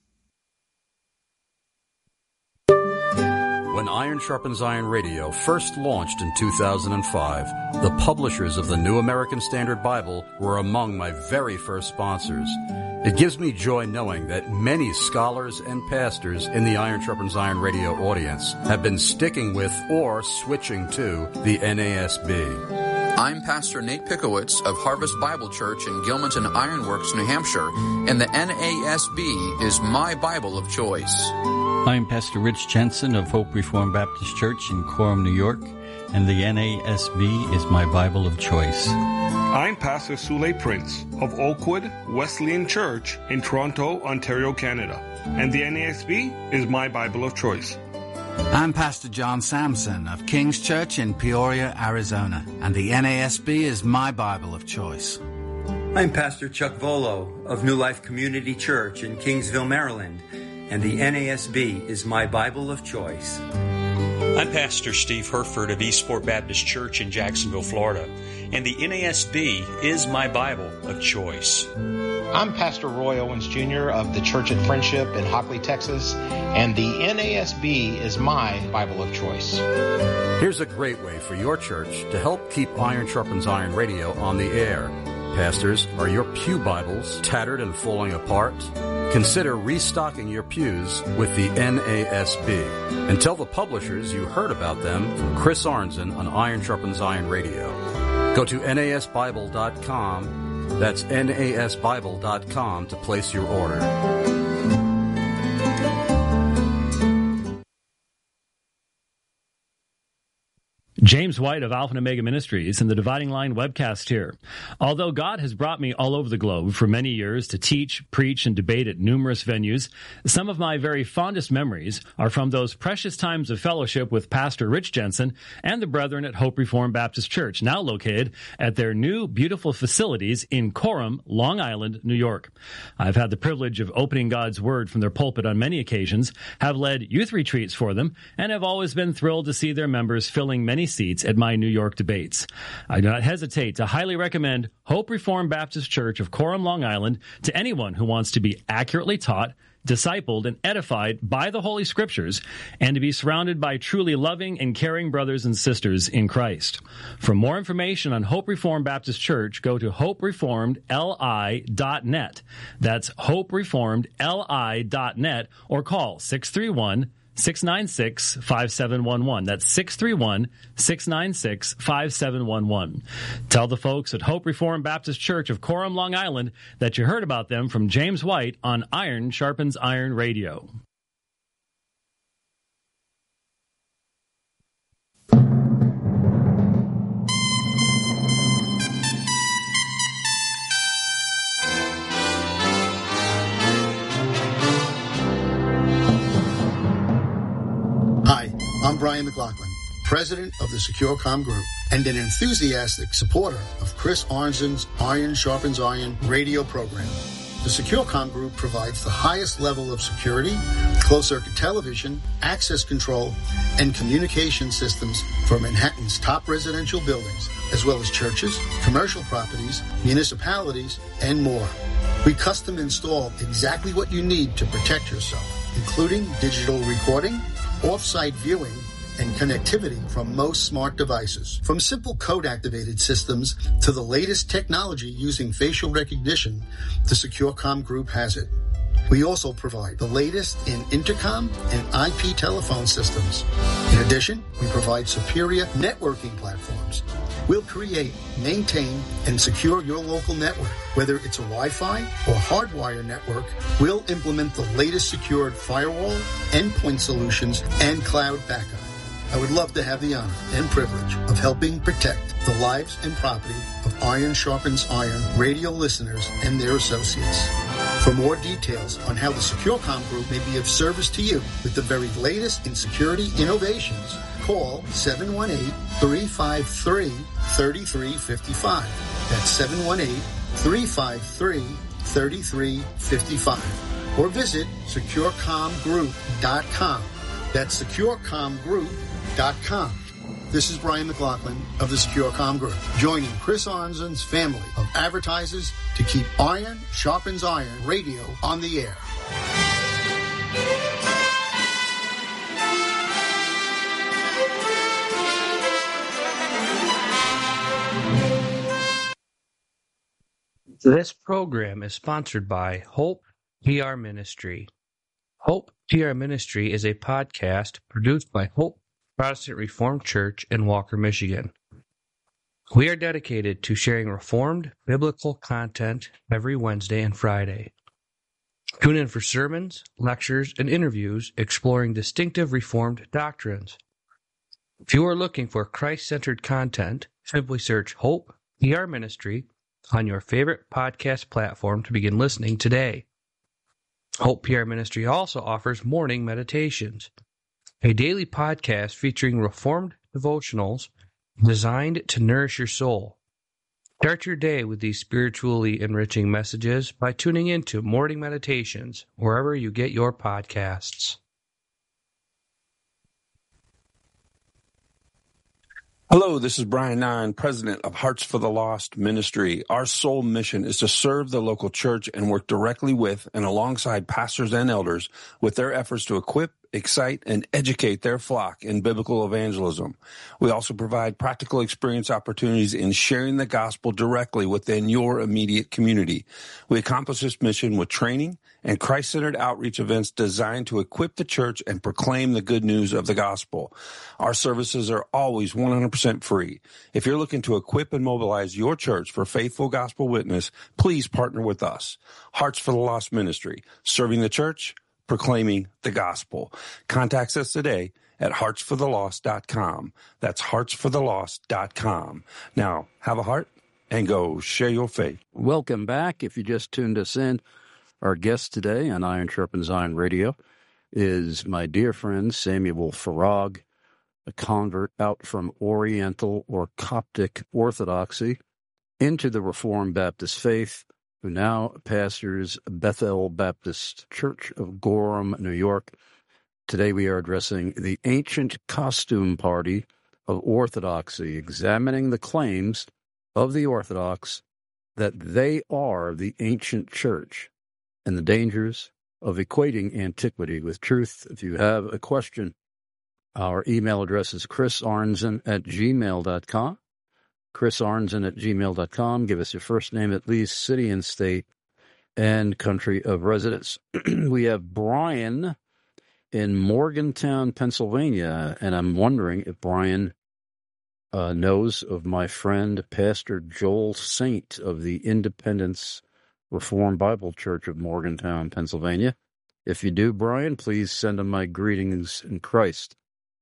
When Iron Sharpens Iron Radio first launched in 2005, the publishers of the New American Standard Bible were among my very first sponsors. It gives me joy knowing that many scholars and pastors in the Iron Sharpens Iron Radio audience have been sticking with or switching to the NASB. I'm Pastor Nate Pickowitz of Harvest Bible Church in Gilmanton Ironworks, New Hampshire, and the NASB is my Bible of choice. I'm Pastor Rich Jensen of Hope Reformed Baptist Church in Coram, New York, and the NASB is my Bible of choice. I'm Pastor Sule Prince of Oakwood Wesleyan Church in Toronto, Ontario, Canada, and the NASB is my Bible of choice. I'm Pastor John Sampson of King's Church in Peoria, Arizona, and the NASB is my Bible of choice. I'm Pastor Chuck Volo of New Life Community Church in Kingsville, Maryland, and the NASB is my Bible of choice. I'm Pastor Steve Herford of Eastport Baptist Church in Jacksonville, Florida, and the NASB is my Bible of choice. I'm Pastor Roy Owens Jr. of the Church at Friendship in Hockley, Texas, and the NASB is my Bible of choice. Here's a great way for your church to help keep Iron Sharpens Iron Radio on the air. Pastors, are your pew Bibles tattered and falling apart? Consider restocking your pews with the NASB. And tell the publishers you heard about them from Chris Arnzen on Iron Sharpens Iron Radio. Go to nasbible.com. That's nasbible.com to place your order. James White of Alpha and Omega Ministries and the Dividing Line webcast here. Although God has brought me all over the globe for many years to teach, preach, and debate at numerous venues, some of my very fondest memories are from those precious times of fellowship with Pastor Rich Jensen and the brethren at Hope Reformed Baptist Church, now located at their new beautiful facilities in Coram, Long Island, New York. I've had the privilege of opening God's Word from their pulpit on many occasions, have led youth retreats for them, and have always been thrilled to see their members filling many seats at my New York debates. I do not hesitate to highly recommend Hope Reformed Baptist Church of Coram, Long Island to anyone who wants to be accurately taught, discipled, and edified by the Holy Scriptures, and to be surrounded by truly loving and caring brothers and sisters in Christ. For more information on Hope Reformed Baptist Church, go to hopereformedli.net. That's hopereformedli.net, or call 631-696-5711. That's 631-696-5711. Tell the folks at Hope Reformed Baptist Church of Coram, Long Island, that you heard about them from James White on Iron Sharpens Iron Radio. I'm Brian McLaughlin, president of the SecureCom Group and an enthusiastic supporter of Chris Arnzen's Iron Sharpens Iron radio program. The SecureCom Group provides the highest level of security, closed-circuit television, access control, and communication systems for Manhattan's top residential buildings, as well as churches, commercial properties, municipalities, and more. We custom install exactly what you need to protect yourself. including digital recording, off-site viewing, and connectivity from most smart devices. From simple code-activated systems to the latest technology using facial recognition, the SecureCom Group has it. We also provide the latest in intercom and IP telephone systems. In addition, we provide superior networking platforms. We'll create, maintain, and secure your local network. Whether it's a Wi-Fi or hardwire network, we'll implement the latest secured firewall, endpoint solutions, and cloud backup. I would love to have the honor and privilege of helping protect the lives and property of Iron Sharpens Iron radio listeners and their associates. For more details on how the SecureCom Group may be of service to you with the very latest in security innovations, call 718-353-3355. That's 718-353-3355. Or visit securecomgroup.com. That's securecomgroup.com. This is Brian McLaughlin of the SecureCom Group, joining Chris Arnzen's family of advertisers to keep Iron Sharpens Iron radio on the air. This program is sponsored by Hope PR Ministry. Hope PR Ministry is a podcast produced by Hope Protestant Reformed Church in Walker, Michigan. We are dedicated to sharing Reformed biblical content every Wednesday and Friday. Tune in for sermons, lectures, and interviews exploring distinctive Reformed doctrines. If you are looking for Christ-centered content, simply search Hope PR Ministry on your favorite podcast platform to begin listening today. Hope PR Ministry also offers morning meditations, a daily podcast featuring Reformed devotionals designed to nourish your soul. Start your day with these spiritually enriching messages by tuning into Morning Meditations wherever you get your podcasts. Hello, this is Brian Nine, president of Hearts for the Lost Ministry. Our sole mission is to serve the local church and work directly with and alongside pastors and elders with their efforts to equip, excite, and educate their flock in biblical evangelism. We also provide practical experience opportunities in sharing the gospel directly within your immediate community. We accomplish this mission with training and Christ-centered outreach events designed to equip the church and proclaim the good news of the gospel. Our services are always 100% free. If you're looking to equip and mobilize your church for faithful gospel witness, please partner with us. Hearts for the Lost Ministry, serving the church, proclaiming the gospel. Contact us today at heartsforthelost.com. That's heartsforthelost.com. Now, have a heart and go share your faith. Welcome back. If you just tuned us in, our guest today on Iron Sharpens Iron Radio is my dear friend Samuel Farag, a convert out from Oriental or Coptic Orthodoxy into the Reformed Baptist faith, who now pastors Bethel Baptist Church of Gorham, New York. Today we are addressing the ancient costume party of Orthodoxy, examining the claims of the Orthodox that they are the ancient church and the dangers of equating antiquity with truth. If you have a question, our email address is chrisarnzen@gmail.com. chrisarnzen@gmail.com. Give us your first name, at least, city and state, and country of residence. We have Brian in Morgantown, Pennsylvania, and I'm wondering if Brian knows of my friend, Pastor Joel Saint of the Independence Reformed Bible Church of Morgantown, Pennsylvania. If you do, Brian, please send him my greetings in Christ.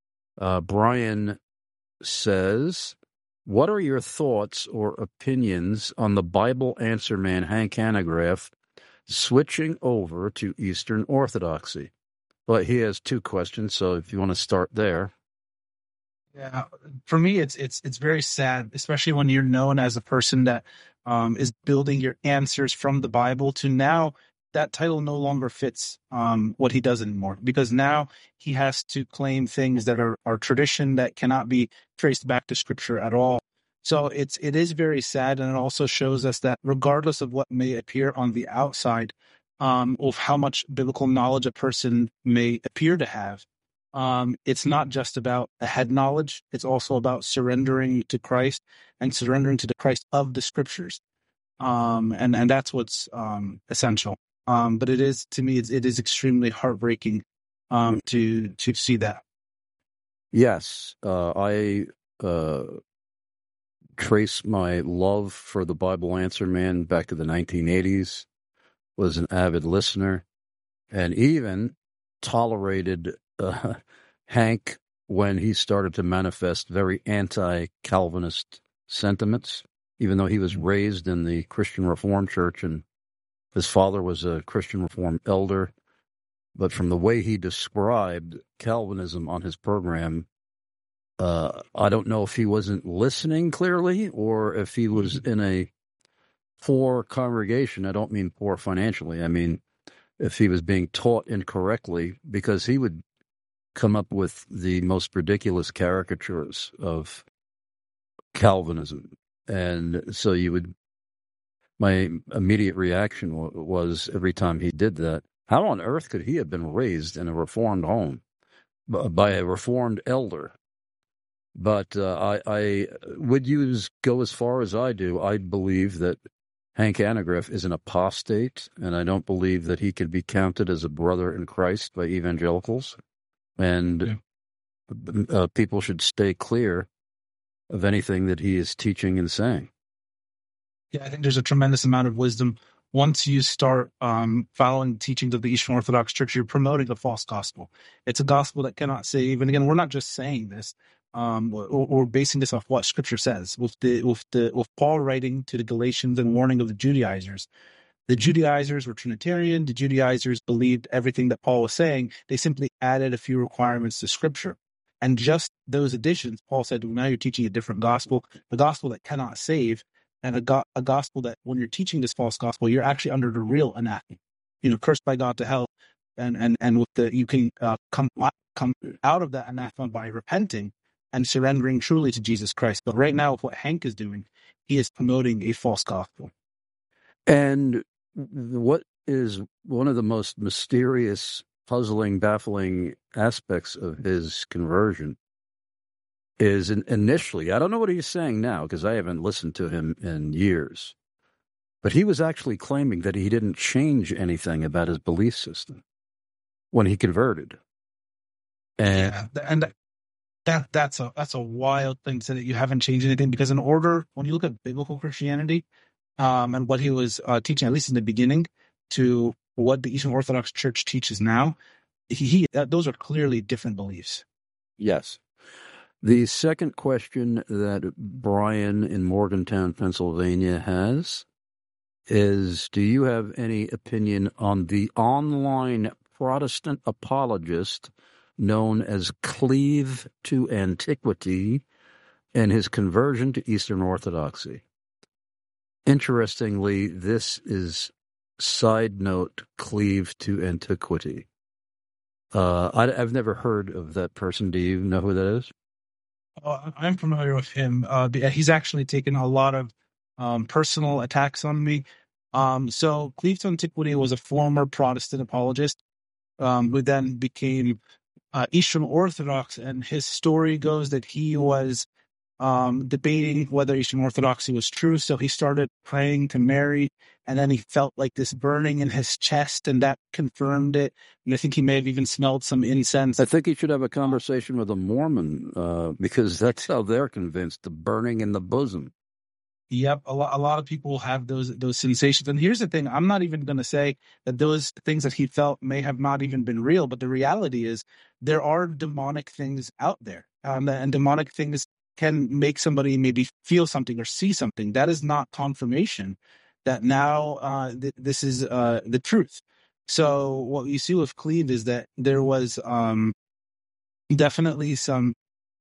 Brian says, what are your thoughts or opinions on the Bible Answer Man, Hank Hanegraaff, switching over to Eastern Orthodoxy? Well, he has two questions, so if you want to start there. Yeah, for me, it's very sad, especially when you're known as a person that is building your answers from the Bible, to now that title no longer fits what he does anymore, because now he has to claim things that are tradition that cannot be traced back to Scripture at all. So it is very sad, and it also shows us that regardless of what may appear on the outside, of how much biblical knowledge a person may appear to have. It's not just about a head knowledge. It's also about surrendering to Christ and surrendering to the Christ of the Scriptures. And that's what's essential. But it is, to me, it is extremely heartbreaking to see that. Yes, I trace my love for the Bible Answer Man back to the 1980s, was an avid listener, and even tolerated Hank when he started to manifest very anti-Calvinist sentiments, even though he was raised in the Christian Reformed Church and his father was a Christian Reformed elder. But from the way he described Calvinism on his program, I don't know if he wasn't listening clearly or if he was in a poor congregation. I don't mean poor financially. I mean, if he was being taught incorrectly, because he would come up with the most ridiculous caricatures of Calvinism. And so my immediate reaction was every time he did that, how on earth could he have been raised in a Reformed home by a Reformed elder? But I would go as far as I do. I believe that Hank Hanegraaff is an apostate, and I don't believe that he could be counted as a brother in Christ by evangelicals. And people should stay clear of anything that he is teaching and saying. Yeah, I think there's a tremendous amount of wisdom. Once you start following the teachings of the Eastern Orthodox Church, you're promoting a false gospel. It's a gospel that cannot save. And again, we're not just saying this. We're basing this off what Scripture says. With Paul writing to the Galatians and warning of the Judaizers. The Judaizers were Trinitarian. The Judaizers believed everything that Paul was saying. They simply added a few requirements to Scripture. And just those additions, Paul said, well, now you're teaching a different gospel, the gospel that cannot save, and a gospel that when you're teaching this false gospel, you're actually under the real anathema, cursed by God to hell. And with you can come out of that anathema by repenting and surrendering truly to Jesus Christ. But right now, with what Hank is doing, he is promoting a false gospel. And what is one of the most mysterious, puzzling, baffling aspects of his conversion is initially, I don't know what he's saying now because I haven't listened to him in years, but he was actually claiming that he didn't change anything about his belief system when he converted. And that's a wild thing to say that you haven't changed anything, because when you look at biblical Christianity and what he was teaching, at least in the beginning, to what the Eastern Orthodox Church teaches now, those are clearly different beliefs. Yes. The second question that Brian in Morgantown, Pennsylvania has is, do you have any opinion on the online Protestant apologist known as Cleave to Antiquity and his conversion to Eastern Orthodoxy? Interestingly, this is side note Cleave to Antiquity. I've never heard of that person. Do you know who that is? I'm familiar with him. He's actually taken a lot of personal attacks on me. So Cleave to Antiquity was a former Protestant apologist who then became Eastern Orthodox, and his story goes that he was debating whether Eastern Orthodoxy was true. So he started praying to Mary, and then he felt like this burning in his chest, and that confirmed it. And I think he may have even smelled some incense. I think he should have a conversation with a Mormon because that's how they're convinced, the burning in the bosom. Yep, a lot of people have those sensations. And here's the thing, I'm not even going to say that those things that he felt may have not even been real, but the reality is there are demonic things out there. And demonic things can make somebody maybe feel something or see something. That is not confirmation that now this is the truth. So what you see with Cleave is that there was definitely some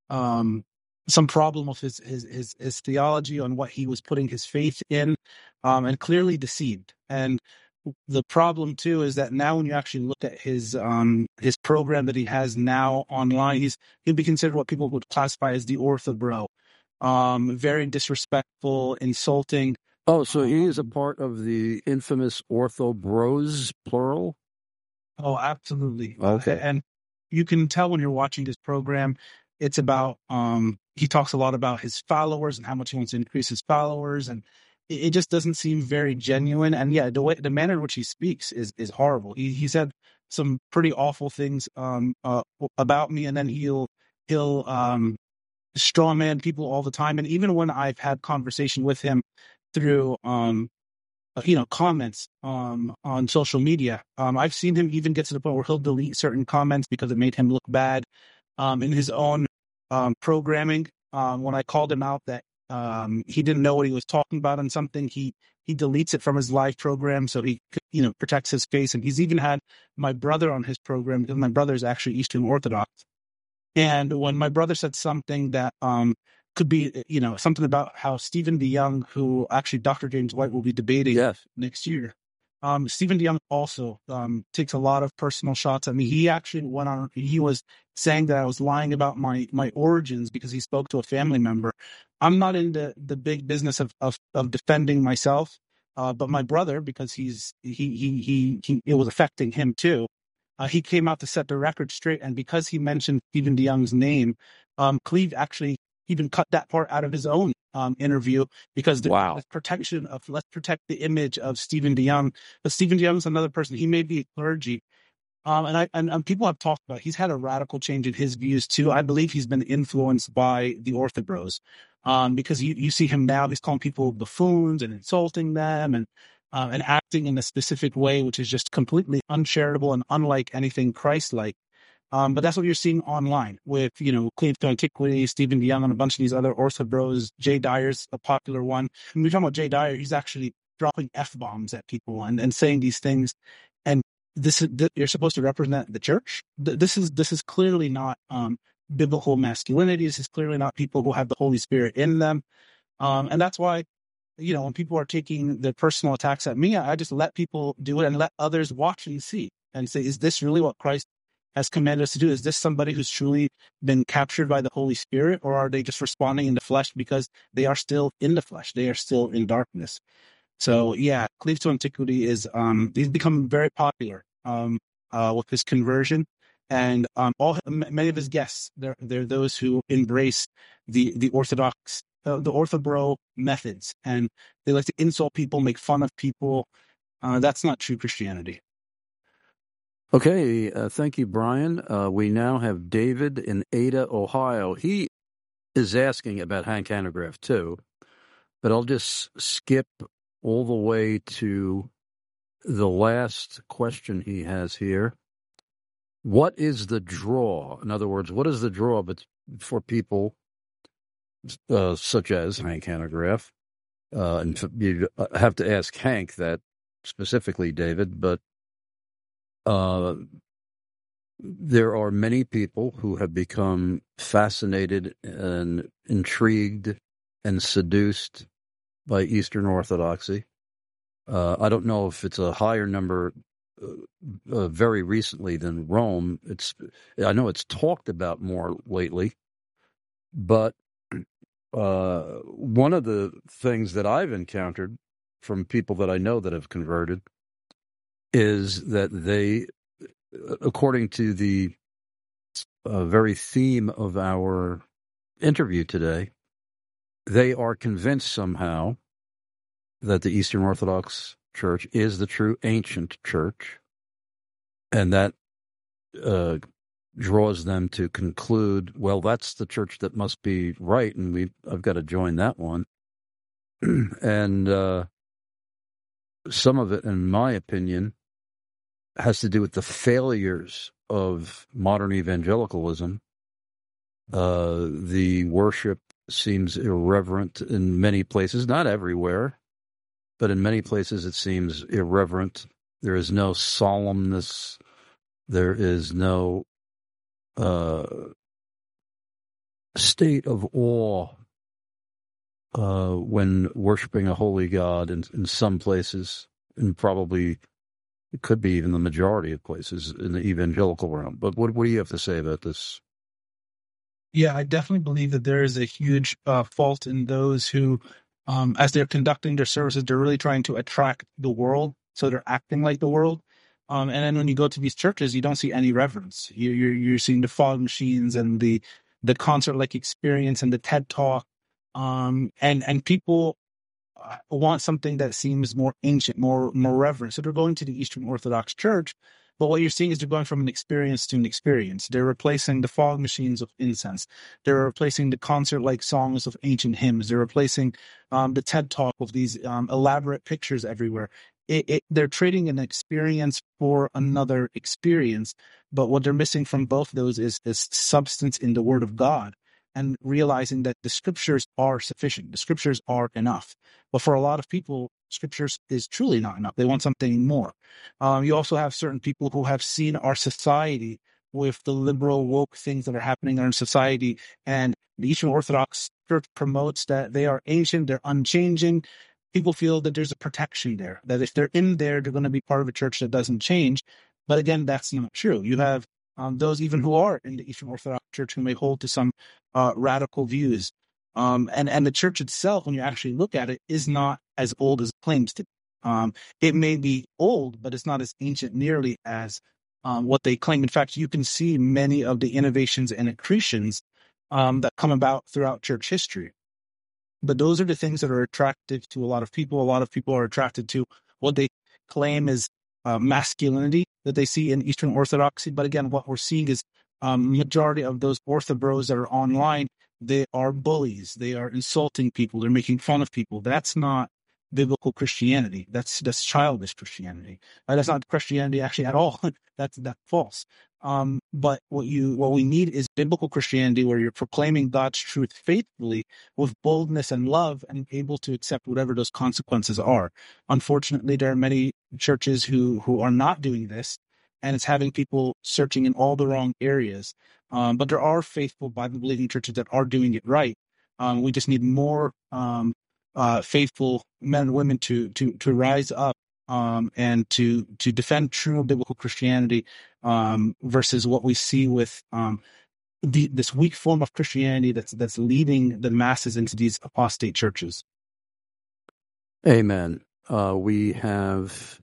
problem with his theology on what he was putting his faith in, and clearly deceived. And the problem too is that now when you actually look at his program that he has now online, he'd be considered what people would classify as the ortho bro. Very disrespectful, insulting. Oh, so he is a part of the infamous Ortho Bros, plural? Oh, absolutely. Okay. And you can tell when you're watching this program, it's about, he talks a lot about his followers and how much he wants to increase his followers. And it just doesn't seem very genuine. And yeah, the manner in which he speaks is horrible. He said some pretty awful things, about me. And then he'll straw man people all the time. And even when I've had conversation with him through, comments on social media, I've seen him even get to the point where he'll delete certain comments because it made him look bad in his own programming. When I called him out that he didn't know what he was talking about on something, he deletes it from his live program so he protects his face. And he's even had my brother on his program because my brother is actually Eastern Orthodox. And when my brother said something that could be, something about how Stephen DeYoung, who actually Dr. James White will be debating next year, Stephen DeYoung also takes a lot of personal shots at me. He actually went on, he was saying that I was lying about my origins because he spoke to a family member. I'm not in the big business of defending myself, but my brother, because it was affecting him too. He came out to set the record straight, and because he mentioned Stephen DeYoung's name, Cleve actually even cut that part out of his own interview because the let's protect the image of Stephen DeYoung. But Stephen DeYoung is another person. He may be clergy, and people have talked about. He's had a radical change in his views too. I believe he's been influenced by the Orthobros, because you see him now. He's calling people buffoons and insulting them, and acting in a specific way, which is just completely uncharitable and unlike anything Christ-like. But that's what you're seeing online with, Cleve to Antiquity, Stephen DeYoung, and a bunch of these other Orthobros. Jay Dyer's a popular one. When we're talking about Jay Dyer, he's actually dropping F-bombs at people and saying these things. And you're supposed to represent the church. This is clearly not biblical masculinity. This is clearly not people who have the Holy Spirit in them. And that's why, when people are taking their personal attacks at me, I just let people do it and let others watch and see and say, is this really what Christ has commanded us to do? Is this somebody who's truly been captured by the Holy Spirit, or are they just responding in the flesh because they are still in the flesh? They are still in darkness. So yeah, Cleve to Antiquity he's become very popular with his conversion, and many of his guests, they're those who embrace the Orthodox, the Orthobro methods, and they like to insult people, make fun of people. That's not true Christianity. Okay, thank you, Brian. We now have David in Ada, Ohio. He is asking about Hank Hanegraaff too, but I'll just skip all the way to the last question he has here. What is the draw? In other words, what is the draw for people such as Hank Hanegraaff? And you have to ask Hank that specifically, David, but there are many people who have become fascinated and intrigued and seduced by Eastern Orthodoxy. I don't know if it's a higher number very recently than Rome. I know it's talked about more lately, but one of the things that I've encountered from people that I know that have converted is that they, according to the very theme of our interview today, they are convinced somehow that the Eastern Orthodox Church is the true ancient church, and that draws them to conclude, well, that's the church that must be right, and I've got to join that one. And some of it, in my opinion, has to do with the failures of modern evangelicalism. The worship seems irreverent in many places, not everywhere, but in many places it seems irreverent. There is no solemnness. There is no state of awe when worshiping a holy God in some places, and probably it could be even the majority of places in the evangelical realm. But what do you have to say about this? Yeah, I definitely believe that there is a huge fault in those who as they're conducting their services, they're really trying to attract the world, so they're acting like the world. And then when you go to these churches, you don't see any reverence. You're seeing the fog machines and the concert-like experience and the TED Talk, and people want something that seems more ancient, more reverent. So they're going to the Eastern Orthodox Church, but what you're seeing is they're going from an experience to an experience. They're replacing the fog machines of incense. They're replacing the concert-like songs of ancient hymns. They're replacing the TED Talk with these elaborate pictures everywhere. They're trading an experience for another experience, but what they're missing from both of those is substance in the Word of God, and realizing that the Scriptures are sufficient. The Scriptures are enough. But for a lot of people, Scriptures is truly not enough. They want something more. You also have certain people who have seen our society with the liberal woke things that are happening in our society, and the Eastern Orthodox Church promotes that they are ancient, they're unchanging. People feel that there's a protection there, that if they're in there, they're going to be part of a church that doesn't change. But again, that's not true. You have those even who are in the Eastern Orthodox Church who may hold to some radical views. And the church itself, when you actually look at it, is not as old as it claims to be. It may be old, but it's not as ancient nearly as what they claim. In fact, you can see many of the innovations and accretions that come about throughout church history. But those are the things that are attractive to a lot of people. A lot of people are attracted to what they claim is masculinity that they see in Eastern Orthodoxy. But again, what we're seeing is majority of those orthobros that are online, they are bullies. They are insulting people. They're making fun of people. That's not biblical Christianity. That's childish Christianity. That's not Christianity actually at all. That's false. But what we need is biblical Christianity, where you're proclaiming God's truth faithfully with boldness and love, and able to accept whatever those consequences are. Unfortunately, there are many churches who are not doing this, and it's having people searching in all the wrong areas. But there are faithful Bible-believing churches that are doing it right. We just need more faithful men and women to rise up and to defend true biblical Christianity versus what we see with this weak form of Christianity that's leading the masses into these apostate churches. Amen. We have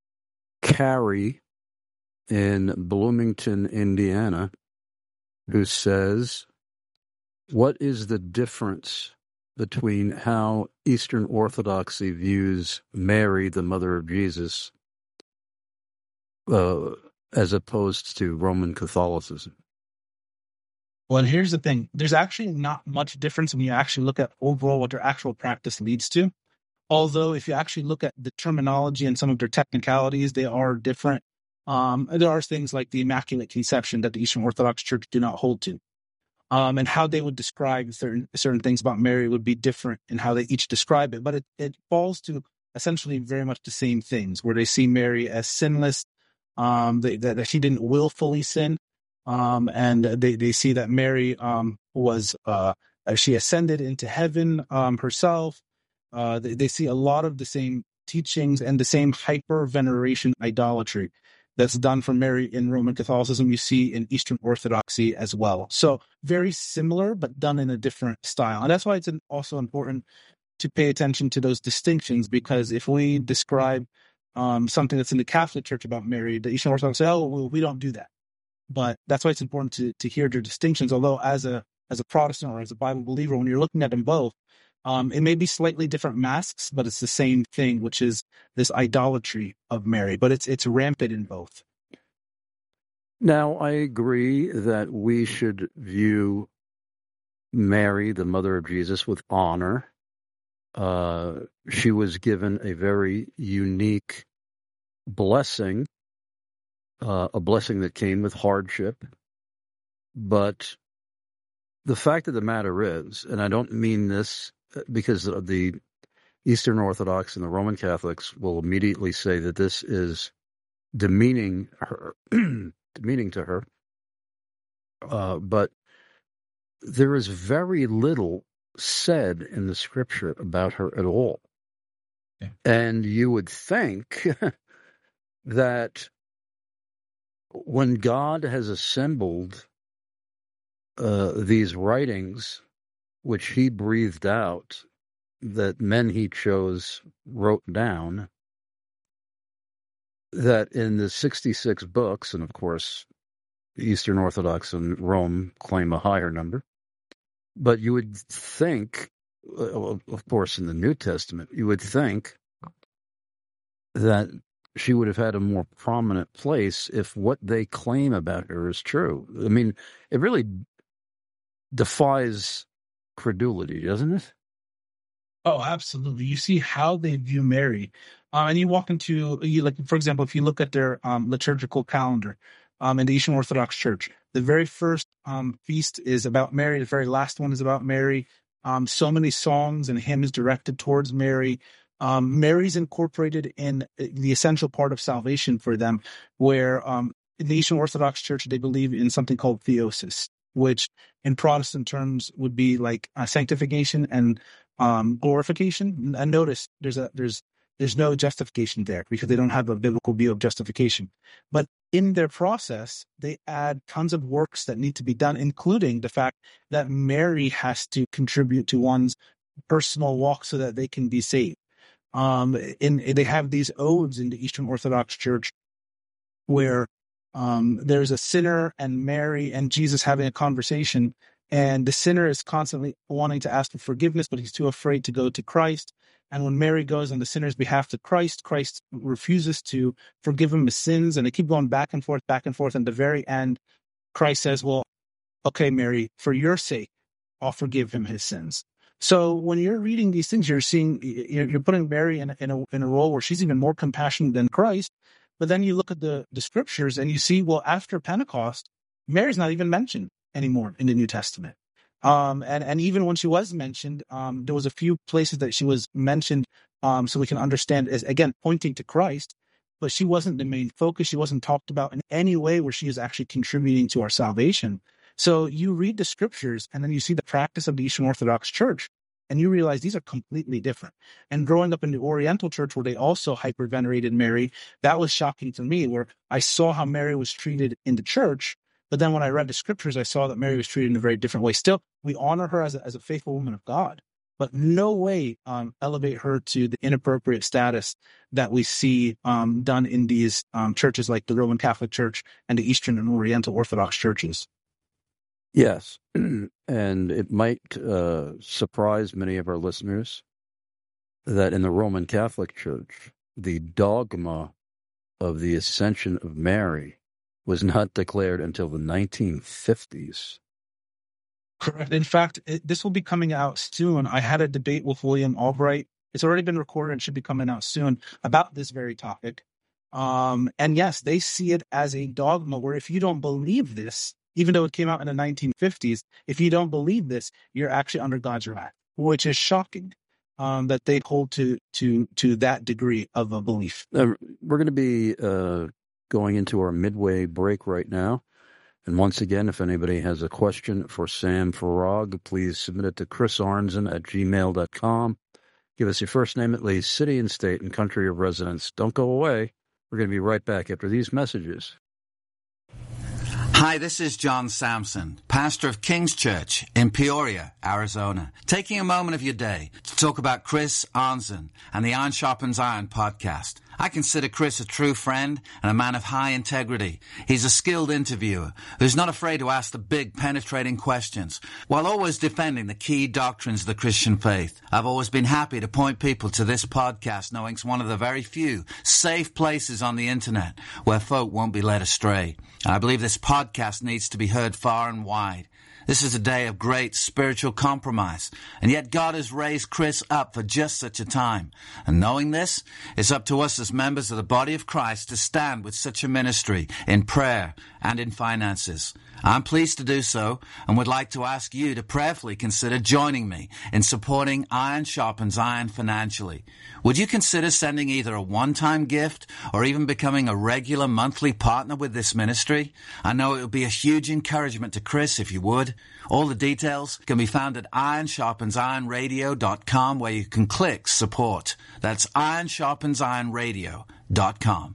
Carrie in Bloomington, Indiana, who says, what is the difference between how Eastern Orthodoxy views Mary, the mother of Jesus, as opposed to Roman Catholicism? Well, and here's the thing. There's actually not much difference when you actually look at overall what their actual practice leads to. Although if you actually look at the terminology and some of their technicalities, they are different. There are things like the Immaculate Conception that the Eastern Orthodox Church do not hold to. And how they would describe certain things about Mary would be different in how they each describe it. But it falls to essentially very much the same things, where they see Mary as sinless, that she didn't willfully sin. And they see that Mary she ascended into heaven herself. They see a lot of the same teachings and the same hyper-veneration idolatry that's done for Mary in Roman Catholicism, you see in Eastern Orthodoxy as well. So very similar, but done in a different style. And that's why it's also important to pay attention to those distinctions, because if we describe something that's in the Catholic Church about Mary, the Eastern Orthodox say, oh, well, we don't do that. But that's why it's important to hear their distinctions. Although as a Protestant or as a Bible believer, when you're looking at them both, it may be slightly different masks, but it's the same thing, which is this idolatry of Mary. But it's rampant in both. Now, I agree that we should view Mary, the mother of Jesus, with honor. She was given a very unique blessing, a blessing that came with hardship. But the fact of the matter is, and I don't mean this because the Eastern Orthodox and the Roman Catholics will immediately say that this is demeaning to her. But there is very little said in the Scripture about her at all. Yeah. And you would think that when God has assembled these writings, which he breathed out that men he chose wrote down that in the 66 books, and of course, Eastern Orthodox and Rome claim a higher number, but you would think, of course, in the New Testament, you would think that she would have had a more prominent place if what they claim about her is true. I mean, it really defies credulity, doesn't it? Oh, absolutely. You see how they view Mary. And you walk into, for example, if you look at their liturgical calendar in the Eastern Orthodox Church, the very first feast is about Mary. The very last one is about Mary. So many songs and hymns directed towards Mary. Mary's incorporated in the essential part of salvation for them, where in the Eastern Orthodox Church, they believe in something called theosis, which in Protestant terms would be like sanctification and glorification. And notice there's no justification there because they don't have a biblical view of justification. But in their process, they add tons of works that need to be done, including the fact that Mary has to contribute to one's personal walk so that they can be saved. They have these odes in the Eastern Orthodox Church where there's a sinner and Mary and Jesus having a conversation, and the sinner is constantly wanting to ask for forgiveness, but he's too afraid to go to Christ. And when Mary goes on the sinner's behalf to Christ, Christ refuses to forgive him his sins, and they keep going back and forth. And at the very end, Christ says, well, okay, Mary, for your sake, I'll forgive him his sins. So when you're reading these things, you're putting Mary in a role where she's even more compassionate than Christ. But then you look at the scriptures and you see, well, after Pentecost, Mary's not even mentioned anymore in the New Testament. And even when she was mentioned, there was a few places that she was mentioned, so we can understand as, again, pointing to Christ, but she wasn't the main focus. She wasn't talked about in any way where she is actually contributing to our salvation. So you read the scriptures and then you see the practice of the Eastern Orthodox Church, and you realize these are completely different. And growing up in the Oriental Church, where they also hyper-venerated Mary, that was shocking to me, where I saw how Mary was treated in the church. But then when I read the scriptures, I saw that Mary was treated in a very different way. Still, we honor her as a faithful woman of God, but no way elevate her to the inappropriate status that we see done in these churches like the Roman Catholic Church and the Eastern and Oriental Orthodox churches. Yes, and it might surprise many of our listeners that in the Roman Catholic Church, the dogma of the Ascension of Mary was not declared until the 1950s. Correct. In fact, this will be coming out soon. I had a debate with William Albright. It's already been recorded and should be coming out soon about this very topic. And yes, they see it as a dogma where if you don't believe this, even though it came out in the 1950s, if you don't believe this, you're actually under God's wrath, which is shocking that they hold to that degree of a belief. We're going to be going into our midway break right now. And once again, if anybody has a question for Sam Farag, please submit it to chrisarnzen@gmail.com. Give us your first name, at least, city and state, and country of residence. Don't go away. We're going to be right back after these messages. Hi, this is John Samson, pastor of King's Church in Peoria, Arizona, taking a moment of your day to talk about Chris Arnzen and the Iron Sharpens Iron podcast. I consider Chris a true friend and a man of high integrity. He's a skilled interviewer who's not afraid to ask the big, penetrating questions while always defending the key doctrines of the Christian faith. I've always been happy to point people to this podcast, knowing it's one of the very few safe places on the internet where folk won't be led astray. I believe this podcast needs to be heard far and wide. This is a day of great spiritual compromise, and yet God has raised Chris up for just such a time. And knowing this, it's up to us as members of the body of Christ to stand with such a ministry in prayer and in finances. I'm pleased to do so and would like to ask you to prayerfully consider joining me in supporting Iron Sharpens Iron financially. Would you consider sending either a one-time gift or even becoming a regular monthly partner with this ministry? I know it would be a huge encouragement to Chris if you would. All the details can be found at ironsharpensironradio.com, where you can click support. That's ironsharpensironradio.com.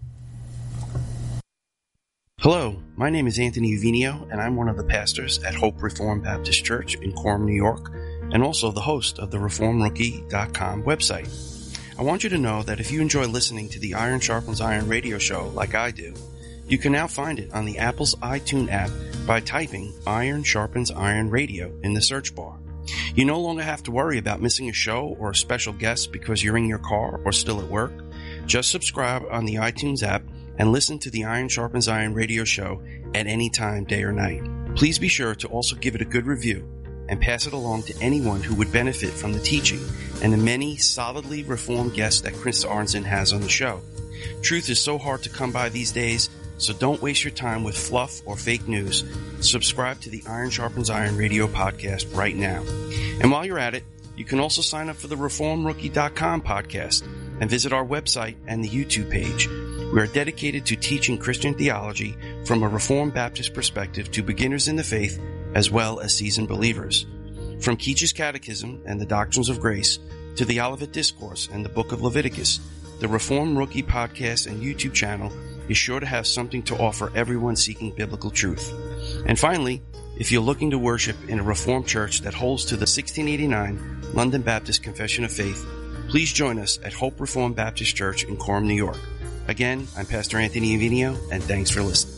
Hello, my name is Anthony Uvinio, and I'm one of the pastors at Hope Reformed Baptist Church in Coram, New York, and and also the host of the ReformRookie.com website. I want you to know that if you enjoy listening to the Iron Sharpens Iron radio show like I do, you can now find it on the Apple's iTunes app by typing Iron Sharpens Iron Radio in the search bar. You no longer have to worry about missing a show or a special guest because you're in your car or still at work. Just subscribe on the iTunes app and listen to the Iron Sharpens Iron radio show at any time, day or night. Please be sure to also give it a good review and pass it along to anyone who would benefit from the teaching and the many solidly reformed guests that Chris Arnzen has on the show. Truth is so hard to come by these days, so don't waste your time with fluff or fake news. Subscribe to the Iron Sharpens Iron radio podcast right now. And while you're at it, you can also sign up for the ReformRookie.com podcast and visit our website and the YouTube page. We are dedicated to teaching Christian theology from a Reformed Baptist perspective to beginners in the faith as well as seasoned believers. From Keach's Catechism and the Doctrines of Grace to the Olivet Discourse and the Book of Leviticus, the Reform Rookie podcast and YouTube channel is sure to have something to offer everyone seeking biblical truth. And finally, if you're looking to worship in a Reformed church that holds to the 1689 London Baptist Confession of Faith, please join us at Hope Reformed Baptist Church in Coram, New York. Again, I'm Pastor Anthony Avinio, and thanks for listening.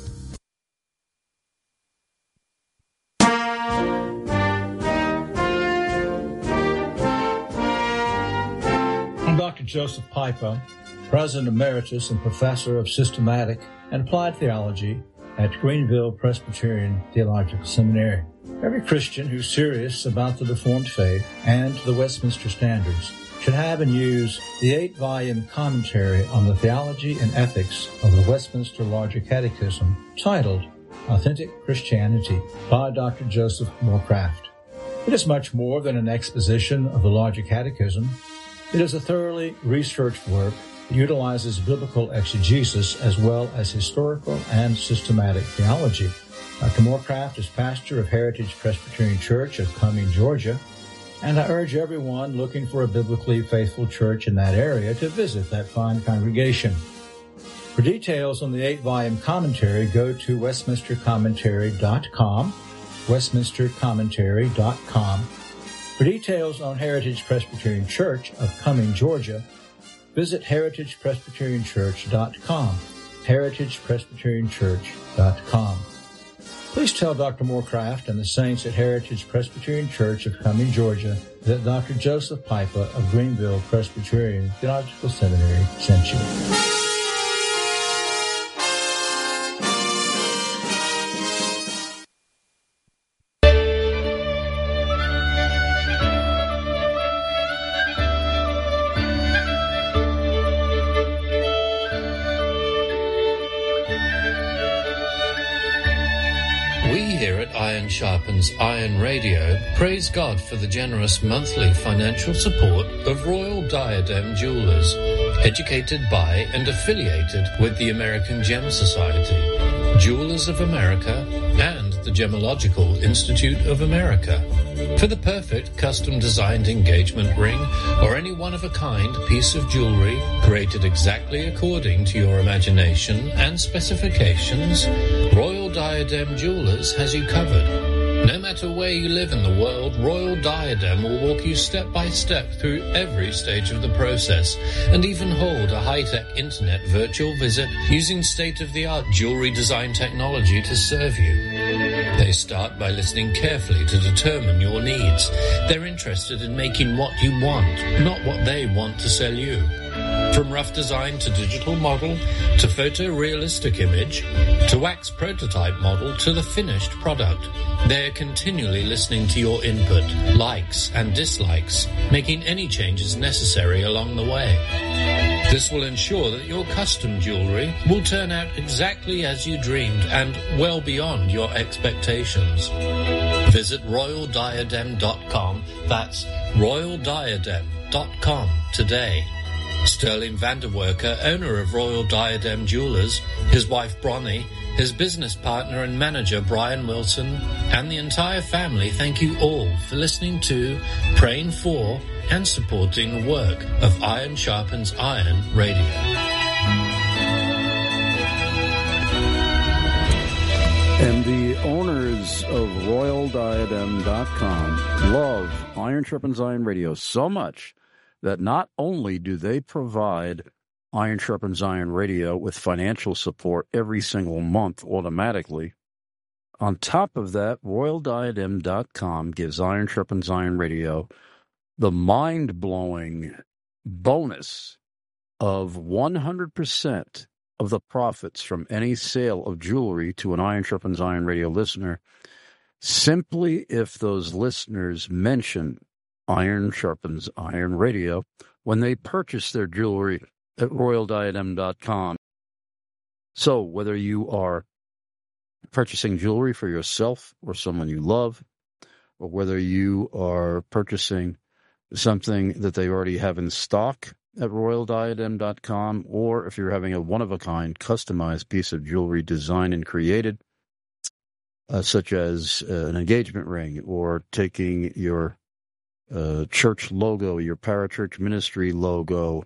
I'm Dr. Joseph Pipa, President Emeritus and Professor of Systematic and Applied Theology at Greenville Presbyterian Theological Seminary. Every Christian who's serious about the Reformed faith and the Westminster Standards should have and use the 8-volume commentary on the theology and ethics of the Westminster Larger Catechism titled Authentic Christianity by Dr. Joseph Moorcraft. It is much more than an exposition of the Larger Catechism. It is a thoroughly researched work that utilizes biblical exegesis as well as historical and systematic theology. Dr. Moorcraft is pastor of Heritage Presbyterian Church of Cumming, Georgia, and I urge everyone looking for a biblically faithful church in that area to visit that fine congregation. For details on the 8-volume commentary, go to westminstercommentary.com, westminstercommentary.com. For details on Heritage Presbyterian Church of Cumming, Georgia, visit heritagepresbyterianchurch.com, heritagepresbyterianchurch.com. Please tell Dr. Moorcraft and the saints at Heritage Presbyterian Church of Cumming, Georgia, that Dr. Joseph Pipa of Greenville Presbyterian Theological Seminary sent you. Sharpens Iron Radio praise God for the generous monthly financial support of Royal Diadem Jewelers, educated by and affiliated with the American Gem Society, Jewelers of America, and the Gemological Institute of America. For the perfect custom-designed engagement ring or any one-of-a-kind piece of jewelry created exactly according to your imagination and specifications, Royal Diadem Jewelers has you covered. No matter where you live in the world, Royal Diadem will walk you step by step through every stage of the process and even hold a high-tech internet virtual visit using state-of-the-art jewelry design technology to serve you. They start by listening carefully to determine your needs. They're interested in making what you want, not what they want to sell you. From rough design to digital model, to photorealistic image, to wax prototype model, to the finished product, they're continually listening to your input, likes and dislikes, making any changes necessary along the way. This will ensure that your custom jewelry will turn out exactly as you dreamed and well beyond your expectations. Visit royaldiadem.com. That's royaldiadem.com today. Sterling Vanderwerker, owner of Royal Diadem Jewelers, his wife Bronnie, his business partner and manager Brian Wilson, and the entire family thank you all for listening to, praying for, and supporting the work of Iron Sharpens Iron Radio. And the owners of RoyalDiadem.com love Iron Sharpens Iron Radio so much that not only do they provide Iron Sharpens Iron Radio with financial support every single month automatically, on top of that, RoyalDiadem.com gives Iron Sharpens Iron Radio the mind-blowing bonus of 100% of the profits from any sale of jewelry to an Iron Sharpens Iron Radio listener, simply if those listeners mention Iron Sharpens Iron Radio when they purchase their jewelry at RoyalDiadem.com. So whether you are purchasing jewelry for yourself or someone you love, or whether you are purchasing something that they already have in stock at RoyalDiadem.com, or if you're having a one-of-a-kind customized piece of jewelry designed and created, such as an engagement ring, or taking your church logo, your parachurch ministry logo,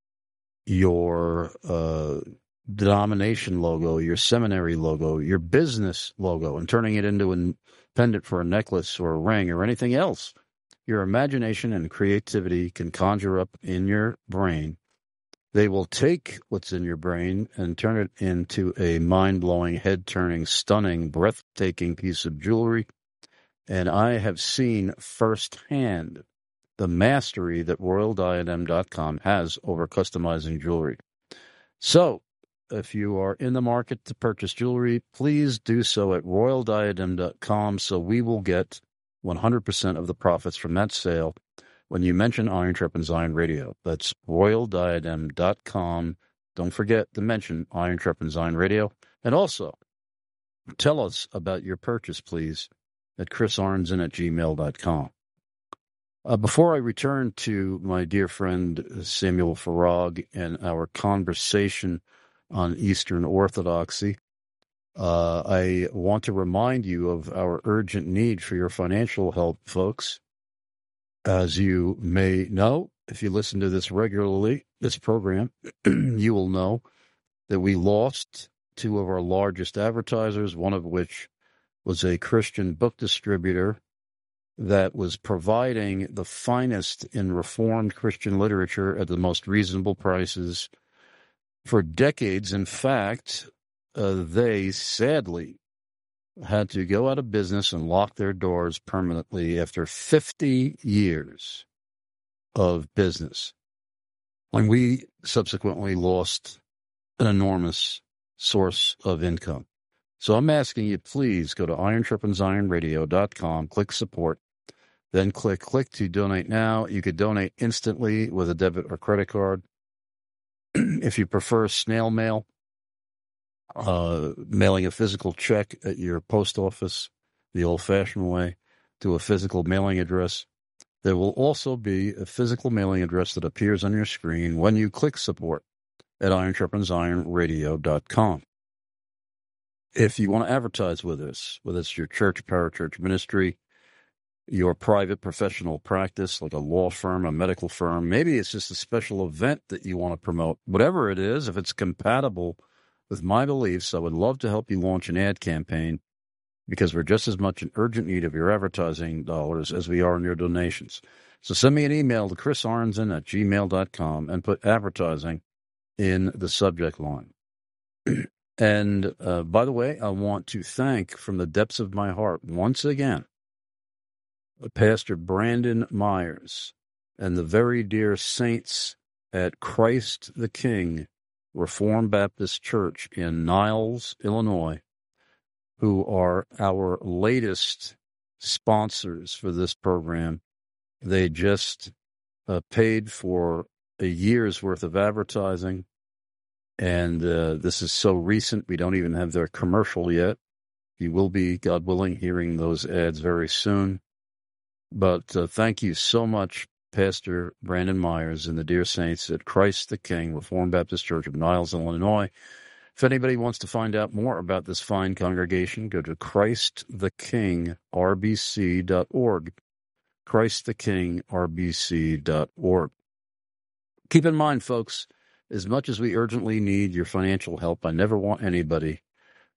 your denomination logo, your seminary logo, your business logo, and turning it into a pendant for a necklace or a ring or anything else your imagination and creativity can conjure up in your brain. They will take what's in your brain and turn it into a mind-blowing, head-turning, stunning, breathtaking piece of jewelry. And I have seen firsthand the mastery that RoyalDiadem.com has over customizing jewelry. So, if you are in the market to purchase jewelry, please do so at RoyalDiadem.com so we will get 100% of the profits from that sale when you mention Iron Sharpens Iron Radio. That's RoyalDiadem.com. Don't forget to mention Iron Sharpens Iron Radio. And also, tell us about your purchase, please, at chrisarnson@gmail.com. Before I return to my dear friend Samuel Farag and our conversation on Eastern Orthodoxy, I want to remind you of our urgent need for your financial help, folks. As you may know, if you listen to this regularly, this program, you will know that we lost two of our largest advertisers, one of which was a Christian book distributor that was providing the finest in Reformed Christian literature at the most reasonable prices for decades. In fact, they sadly had to go out of business and lock their doors permanently after 50 years of business, when we subsequently lost an enormous source of income. So I'm asking you, please go to IronSharpensIronRadio.com, click support, then click to donate now. You could donate instantly with a debit or credit card. If you prefer snail mail, mailing a physical check at your post office the old-fashioned way to a physical mailing address, there will also be a physical mailing address that appears on your screen when you click support at IronSharpensIronRadio.com. If you want to advertise with us, whether it's your church, parachurch ministry, your private professional practice like a law firm, a medical firm, maybe it's just a special event that you want to promote, whatever it is, if it's compatible with my beliefs, I would love to help you launch an ad campaign, because we're just as much in urgent need of your advertising dollars as we are in your donations. So send me an email to chrisarnson@gmail.com and put advertising in the subject line. And by the way, I want to thank from the depths of my heart once again Pastor Brandon Myers and the very dear saints at Christ the King Reformed Baptist Church in Niles, Illinois, who are our latest sponsors for this program. They just paid for a year's worth of advertising, and this is so recent we don't even have their commercial yet. You will be, God willing, hearing those ads very soon. But thank you so much, Pastor Brandon Myers and the dear saints at Christ the King Reformed Baptist Church of Niles, Illinois. If anybody wants to find out more about this fine congregation, go to ChristTheKingRBC.org. ChristTheKingRBC.org. Keep in mind, folks, as much as we urgently need your financial help, I never want anybody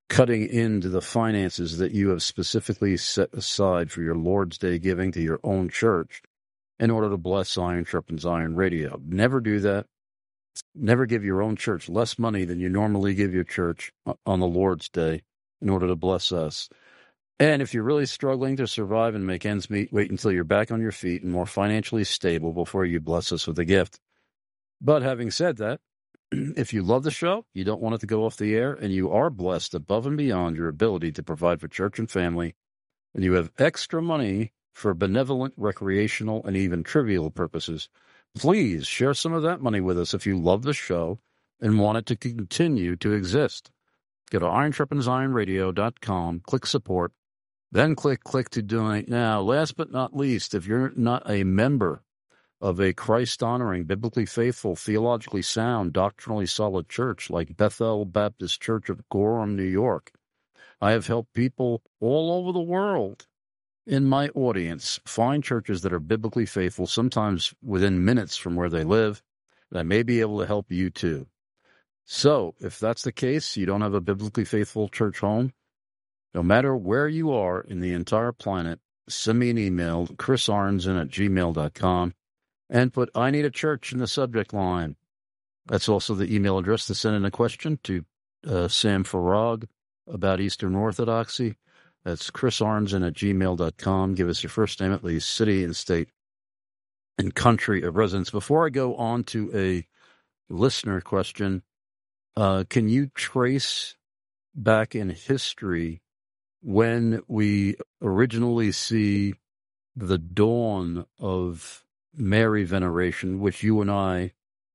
cutting into the finances that you have specifically set aside for your Lord's Day giving to your own church in order to bless Iron Sharpens Iron Radio. Never do that. Never give your own church less money than you normally give your church on the Lord's Day in order to bless us. And if you're really struggling to survive and make ends meet, wait until you're back on your feet and more financially stable before you bless us with a gift. But having said that, if you love the show, you don't want it to go off the air, and you are blessed above and beyond your ability to provide for church and family, and you have extra money for benevolent, recreational, and even trivial purposes, please share some of that money with us if you love the show and want it to continue to exist. Go to ironsharpensironradio.com, click support, then click to donate now. Last but not least, if you're not a member of a Christ-honoring, biblically faithful, theologically sound, doctrinally solid church like Bethel Baptist Church of Gorham, New York, I have helped people all over the world in my audience find churches that are biblically faithful, sometimes within minutes from where they live, and I may be able to help you too. So, if that's the case, you don't have a biblically faithful church home, no matter where you are in the entire planet, send me an email, chrisarnson@gmail.com, and put "I need a church" in the subject line. That's also the email address to send in a question to Sam Farag about Eastern Orthodoxy. That's chrisarnson@gmail.com. Give us your first name, at least, city and state and country of residence. Before I go on to a listener question, can you trace back in history when we originally see the dawn of Mary veneration, which you and I,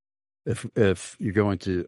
if you're going to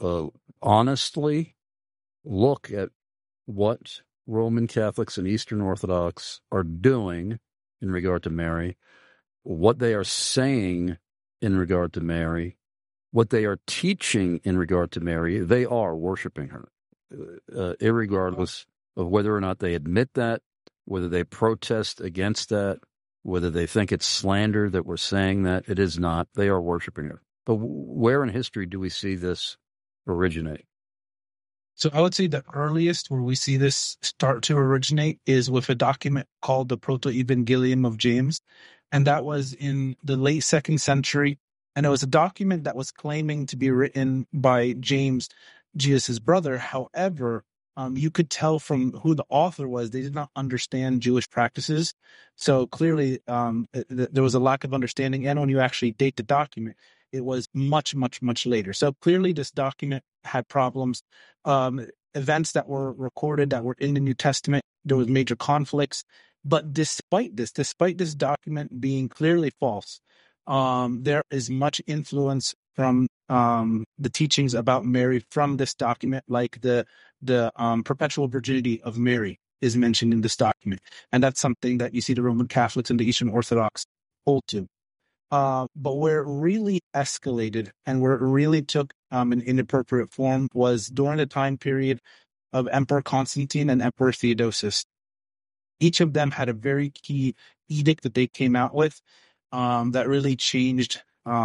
honestly look at what Roman Catholics and Eastern Orthodox are doing in regard to Mary, what they are saying in regard to Mary, what they are teaching in regard to Mary, they are worshiping her, irregardless of whether or not they admit that, whether they protest against that, whether they think it's slander that we're saying that. It is not. They are worshiping her. But where in history do we see this originate? So I would say the earliest where we see this start to originate is with a document called the Proto-Evangelium of James. And that was in the late 2nd century. And it was a document that was claiming to be written by James, Jesus' brother. However, you could tell from who the author was, they did not understand Jewish practices. So clearly there was a lack of understanding. And when you actually date the document, it was much, much, much later. So clearly this document had problems. Events that were recorded that were in the New Testament, there was major conflicts. But despite this document being clearly false, there is much influence from the teachings about Mary from this document, like the perpetual virginity of Mary is mentioned in this document. And that's something that you see the Roman Catholics and the Eastern Orthodox hold to. But where it really escalated and where it really took an inappropriate form was during the time period of Emperor Constantine and Emperor Theodosius. Each of them had a very key edict that they came out with that really changed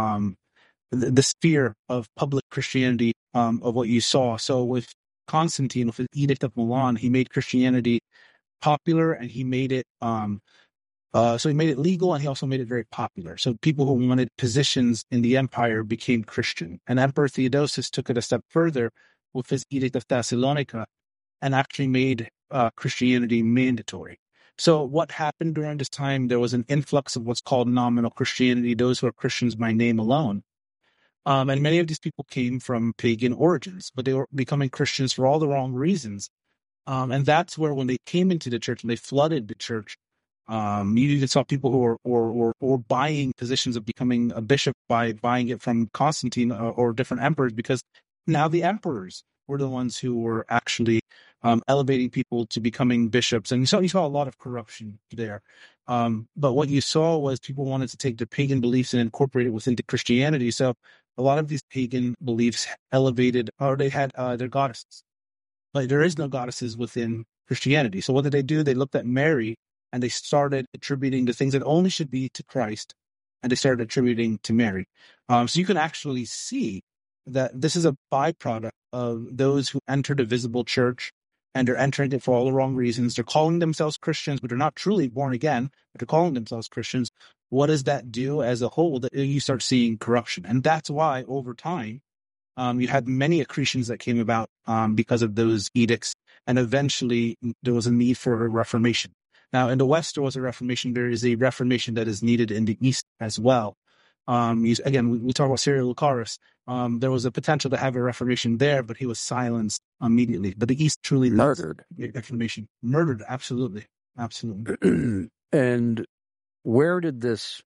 the sphere of public Christianity of what you saw. So with Constantine, with his Edict of Milan, he made Christianity popular, and he made it so he made it legal, and he also made it very popular. So people who wanted positions in the empire became Christian. And Emperor Theodosius took it a step further with his Edict of Thessalonica and actually made Christianity mandatory. So what happened during this time, there was an influx of what's called nominal Christianity, those who are Christians by name alone. And many of these people came from pagan origins, but they were becoming Christians for all the wrong reasons. And that's where when they came into the church and they flooded the church, you even saw people who were buying positions of becoming a bishop by buying it from Constantine or different emperors, because now the emperors were the ones who were actually elevating people to becoming bishops. And you saw a lot of corruption there. But what you saw was people wanted to take their pagan beliefs and incorporate it within Christianity. So a lot of these pagan beliefs elevated, or they had their goddesses. But there is no goddesses within Christianity. So what did they do? They looked at Mary and they started attributing the things that only should be to Christ, and they started attributing to Mary. So you can actually see that this is a byproduct of those who entered a visible church and they're entering it for all the wrong reasons. They're calling themselves Christians, but they're not truly born again, but they're calling themselves Christians. What does that do as a whole? That you start seeing corruption. And that's why over time, you had many accretions that came about because of those edicts, and eventually there was a need for a reformation. Now, in the West, there was a reformation. There is a reformation that is needed in the East as well. Again, we talk about Cyril Lucaris. There was a potential to have a reformation there, but he was silenced immediately. But the East truly murdered. Reformation. Murdered, absolutely. Absolutely. And where did this...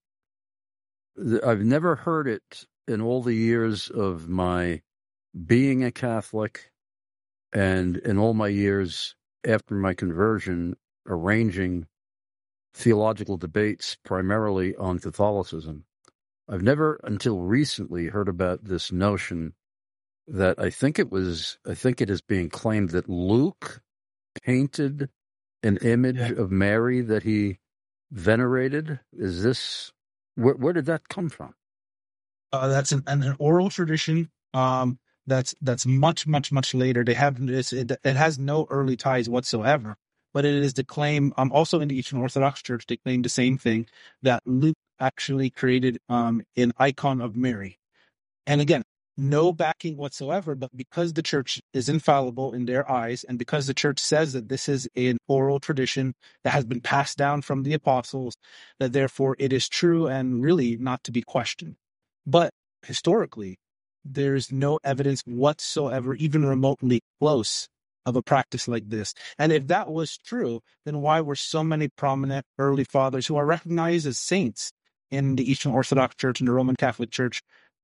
I've never heard it in all the years of my being a Catholic and in all my years after my conversion, arranging theological debates primarily on Catholicism. I've never until recently heard about this notion that I think it is being claimed that Luke painted an image of Mary that he venerated. Is this, where did that come from? That's an oral tradition. That's much later. They have this. It has no early ties whatsoever. But it is the claim. Also in the Eastern Orthodox Church, they claim the same thing, that Luke actually created an icon of Mary. And again, no backing whatsoever. But because the church is infallible in their eyes, and because the church says that this is an oral tradition that has been passed down from the apostles, that therefore it is true and really not to be questioned. But historically, there's no evidence whatsoever, even remotely close, of a practice like this. And if that was true, then why were so many prominent early fathers who are recognized as saints in the Eastern Orthodox Church and the Roman Catholic Church,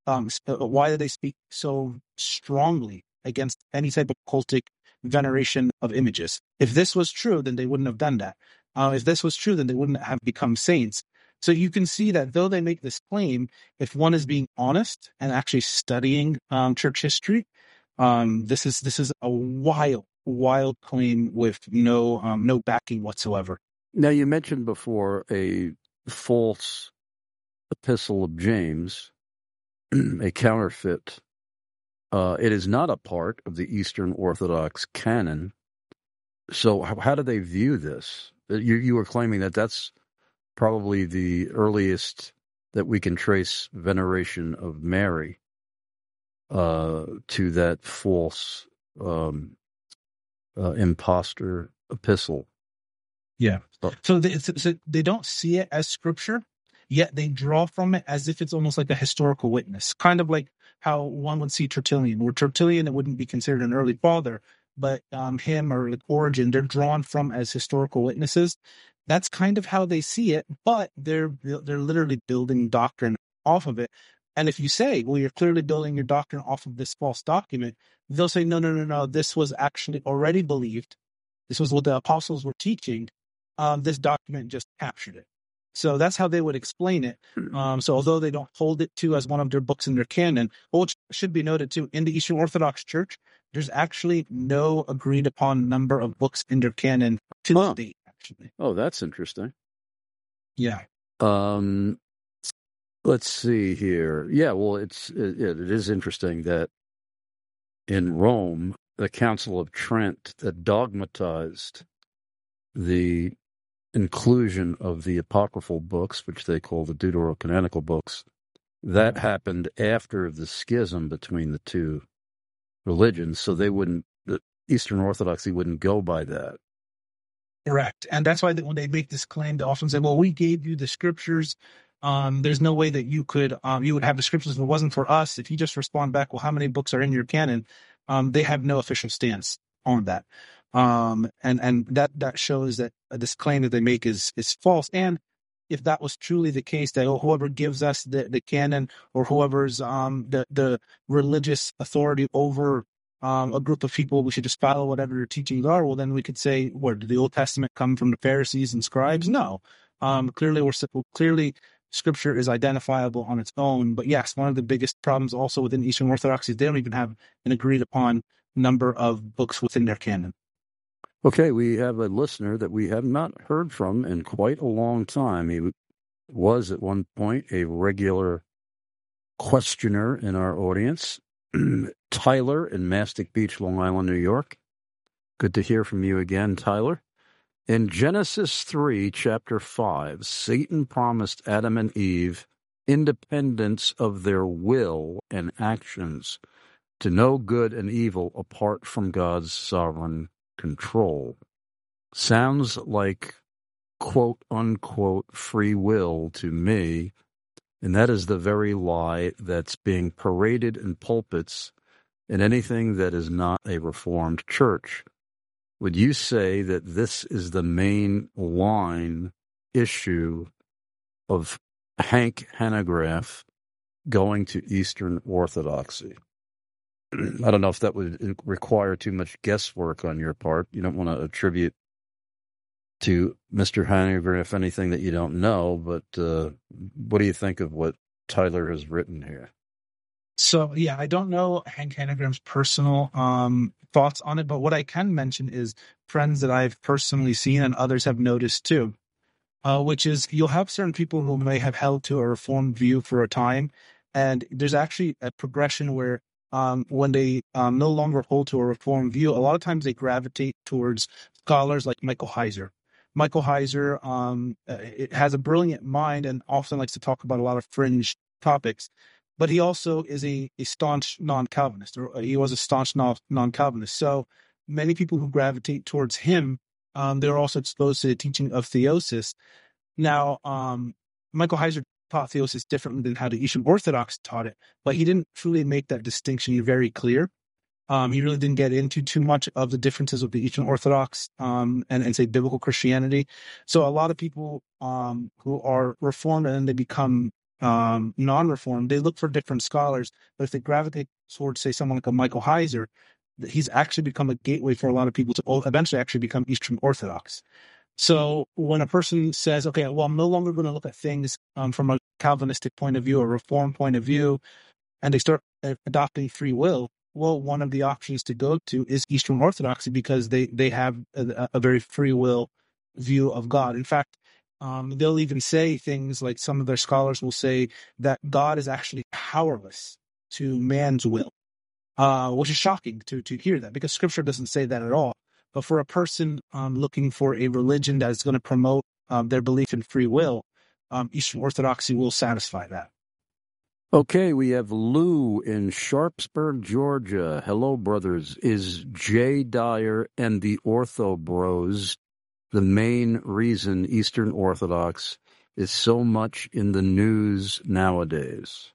why did they speak so strongly against any type of cultic veneration of images? If this was true, then they wouldn't have done that. If this was true, then they wouldn't have become saints. So you can see that though they make this claim, if one is being honest and actually studying church history, this is a wild claim with no backing whatsoever. Now, you mentioned before a false epistle of James, a counterfeit. It is not a part of the Eastern Orthodox canon. So how do they view this? You were claiming that that's probably the earliest that we can trace veneration of Mary to that false impostor epistle. Yeah. So they don't see it as scripture, yet they draw from it as if it's almost like a historical witness, kind of like how one would see Tertullian. Where Tertullian, it wouldn't be considered an early father, but him or like Origen, they're drawn from as historical witnesses. That's kind of how they see it, but they're literally building doctrine off of it. And if you say, well, you're clearly building your doctrine off of this false document, they'll say, no, this was actually already believed. This was what the apostles were teaching. This document just captured it. So that's how they would explain it. So although they don't hold it to as one of their books in their canon, which should be noted too, in the Eastern Orthodox Church, there's actually no agreed upon number of books in their canon to this date, actually. Oh, that's interesting. Yeah. Let's see here. Yeah, well, it is interesting that in Rome, the Council of Trent that dogmatized the inclusion of the apocryphal books, which they call the deuterocanonical books, that happened after the schism between the two religions, so the Eastern Orthodoxy wouldn't go by that. Correct. And that's why when they make this claim, they often say, well, we gave you the scriptures. There's no way that you would have the scriptures if it wasn't for us. If you just respond back, well, how many books are in your canon? They have no official stance on that. And that shows that this claim that they make is false. And if that was truly the case, that whoever gives us the canon, or whoever's the religious authority over a group of people, we should just follow whatever your teachings are. Well, then we could say, where did the Old Testament come from? The Pharisees and scribes? No. Clearly, Scripture is identifiable on its own. But yes, one of the biggest problems also within Eastern Orthodoxy is they don't even have an agreed upon number of books within their canon. Okay, we have a listener that we have not heard from in quite a long time. He was at one point a regular questioner in our audience. Tyler in Mastic Beach, Long Island, New York. Good to hear from you again, Tyler. In Genesis 3, chapter 5, Satan promised Adam and Eve independence of their will and actions to know good and evil apart from God's sovereign control. Sounds like quote-unquote free will to me, and that is the very lie that's being paraded in pulpits in anything that is not a Reformed church. Would you say that this is the main line issue of Hank Hanegraaff going to Eastern Orthodoxy? I don't know if that would require too much guesswork on your part. You don't want to attribute to Mr. Hanegraaff anything that you don't know, but what do you think of what Tyler has written here? So, yeah, I don't know Hank Hanegraaff's personal thoughts on it, but what I can mention is friends that I've personally seen and others have noticed too, which is you'll have certain people who may have held to a Reformed view for a time, and there's actually a progression where when they no longer hold to a Reformed view, a lot of times they gravitate towards scholars like Michael Heiser. Michael Heiser has a brilliant mind and often likes to talk about a lot of fringe topics. But he also is a staunch non-Calvinist, or he was a staunch non-Calvinist. So many people who gravitate towards him, they're also exposed to the teaching of theosis. Now, Michael Heiser taught theosis differently than how the Eastern Orthodox taught it, but he didn't truly make that distinction very clear. He really didn't get into too much of the differences of the Eastern Orthodox and say biblical Christianity. So a lot of people who are Reformed and then they become non-Reformed, they look for different scholars, but if they gravitate towards, say, someone like a Michael Heiser, he's actually become a gateway for a lot of people to eventually actually become Eastern Orthodox. So when a person says, okay, well, I'm no longer going to look at things from a Calvinistic point of view, a Reformed point of view, and they start adopting free will, well, one of the options to go to is Eastern Orthodoxy because they have a very free will view of God. In fact, they'll even say things like some of their scholars will say that God is actually powerless to man's will, which is shocking to hear that because Scripture doesn't say that at all. But for a person looking for a religion that is going to promote their belief in free will, Eastern Orthodoxy will satisfy that. Okay, we have Lou in Sharpsburg, Georgia. Hello, brothers. Is Jay Dyer and the Ortho Bros the main reason Eastern Orthodox is so much in the news nowadays?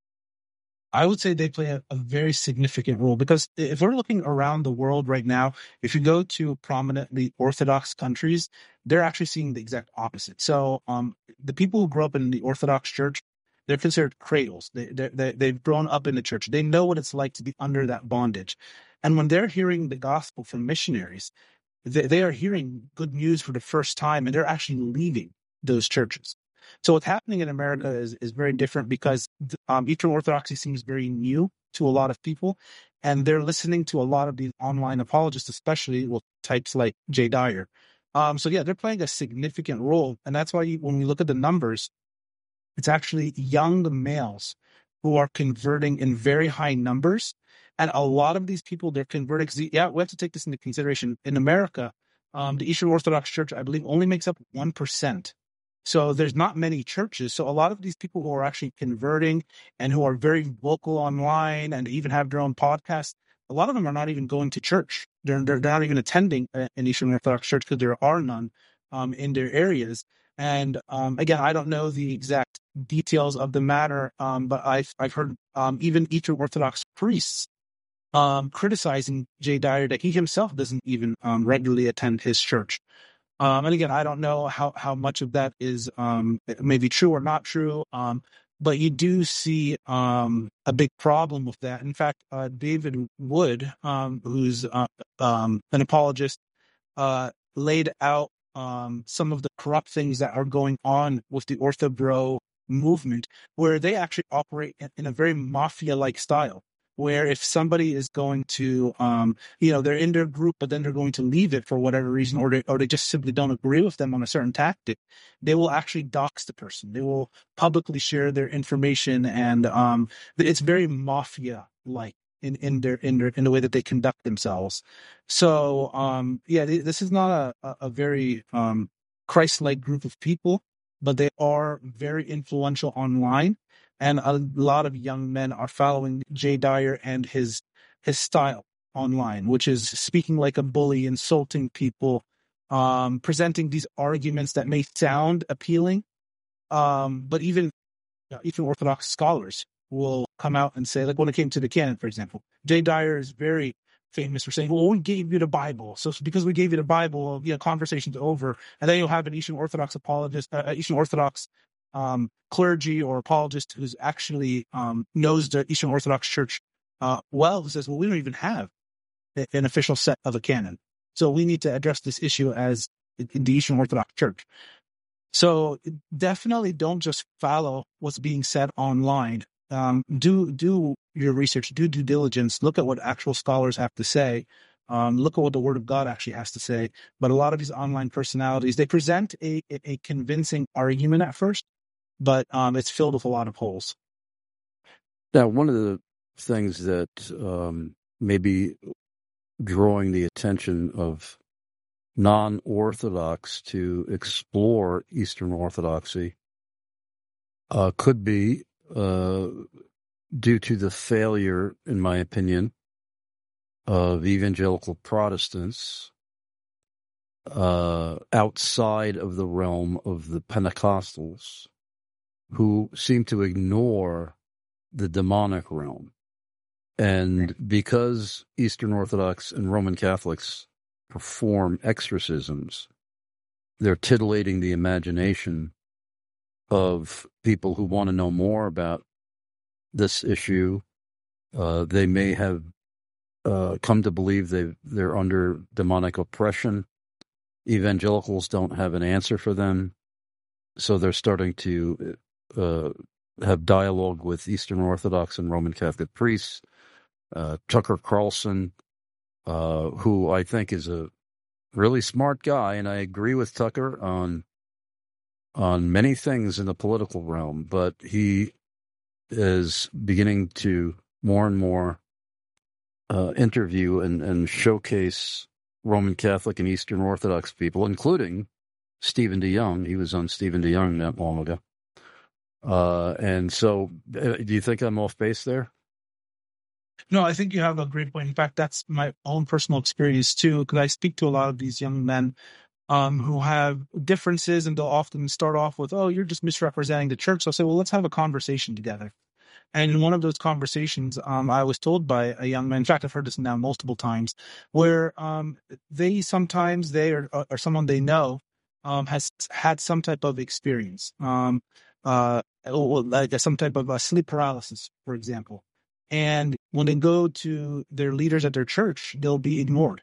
I would say they play a very significant role because if we're looking around the world right now, if you go to prominently Orthodox countries, they're actually seeing the exact opposite. So the people who grew up in the Orthodox Church, they're considered cradles. They've grown up in the church. They know what it's like to be under that bondage. And when they're hearing the gospel from missionaries, they are hearing good news for the first time, and they're actually leaving those churches. So what's happening in America is very different because Eastern Orthodoxy seems very new to a lot of people, and they're listening to a lot of these online apologists, especially with types like Jay Dyer. So yeah, they're playing a significant role, and that's why when we look at the numbers, it's actually young males who are converting in very high numbers. And a lot of these people, they're converting. We have to take this into consideration. In America, the Eastern Orthodox Church, I believe, only makes up 1%. So there's not many churches. So a lot of these people who are actually converting and who are very vocal online and even have their own podcasts, a lot of them are not even going to church. They're not even attending an Eastern Orthodox church because there are none in their areas. And again, I don't know the exact details of the matter, but I've heard even Eastern Orthodox priests criticizing Jay Dyer that he himself doesn't even regularly attend his church. And again, I don't know how much of that is maybe true or not true, but you do see a big problem with that. In fact, David Wood, who's an apologist, laid out some of the corrupt things that are going on with the Ortho-Bro movement, where they actually operate in a very mafia-like style. Where if somebody is going to, they're in their group, but then they're going to leave it for whatever reason, or they just simply don't agree with them on a certain tactic, they will actually dox the person. They will publicly share their information, and it's very mafia-like. in the way that they conduct themselves. So this is not a very Christ-like group of people, but they are very influential online, and a lot of young men are following Jay Dyer and his style online, which is speaking like a bully, insulting people, presenting these arguments that may sound appealing, but even Orthodox scholars will come out and say, like when it came to the canon, for example, Jay Dyer is very famous for saying, well, we gave you the Bible. So because we gave you the Bible, conversation's over. And then you'll have an Eastern Orthodox apologist, Eastern Orthodox clergy or apologist who's actually knows the Eastern Orthodox Church well, who says, well, we don't even have an official set of a canon. So we need to address this issue as in the Eastern Orthodox Church. So definitely don't just follow what's being said online. Do your research, do due diligence, look at what actual scholars have to say, look at what the Word of God actually has to say. But a lot of these online personalities, they present a convincing argument at first, but it's filled with a lot of holes. Now, one of the things that may be drawing the attention of non-Orthodox to explore Eastern Orthodoxy could be due to the failure, in my opinion, of evangelical Protestants outside of the realm of the Pentecostals, who seem to ignore the demonic realm. And because Eastern Orthodox and Roman Catholics perform exorcisms, they're titillating the imagination of people who want to know more about this issue. They may have come to believe they're under demonic oppression. Evangelicals don't have an answer for them, so they're starting to have dialogue with Eastern Orthodox and Roman Catholic priests. Tucker Carlson, who I think is a really smart guy, and I agree with Tucker on many things in the political realm, but he is beginning to more and more interview and showcase Roman Catholic and Eastern Orthodox people, including Stephen DeYoung. He was on Stephen DeYoung not long ago. And so, do you think I'm off base there? No, I think you have a great point. In fact, that's my own personal experience too, because I speak to a lot of these young men who have differences, and they'll often start off with, "Oh, you're just misrepresenting the church." So I'll say, "Well, let's have a conversation together." And in one of those conversations, I was told by a young man, in fact, I've heard this now multiple times, where they or someone they know has had some type of experience, like some type of sleep paralysis, for example. And when they go to their leaders at their church, they'll be ignored,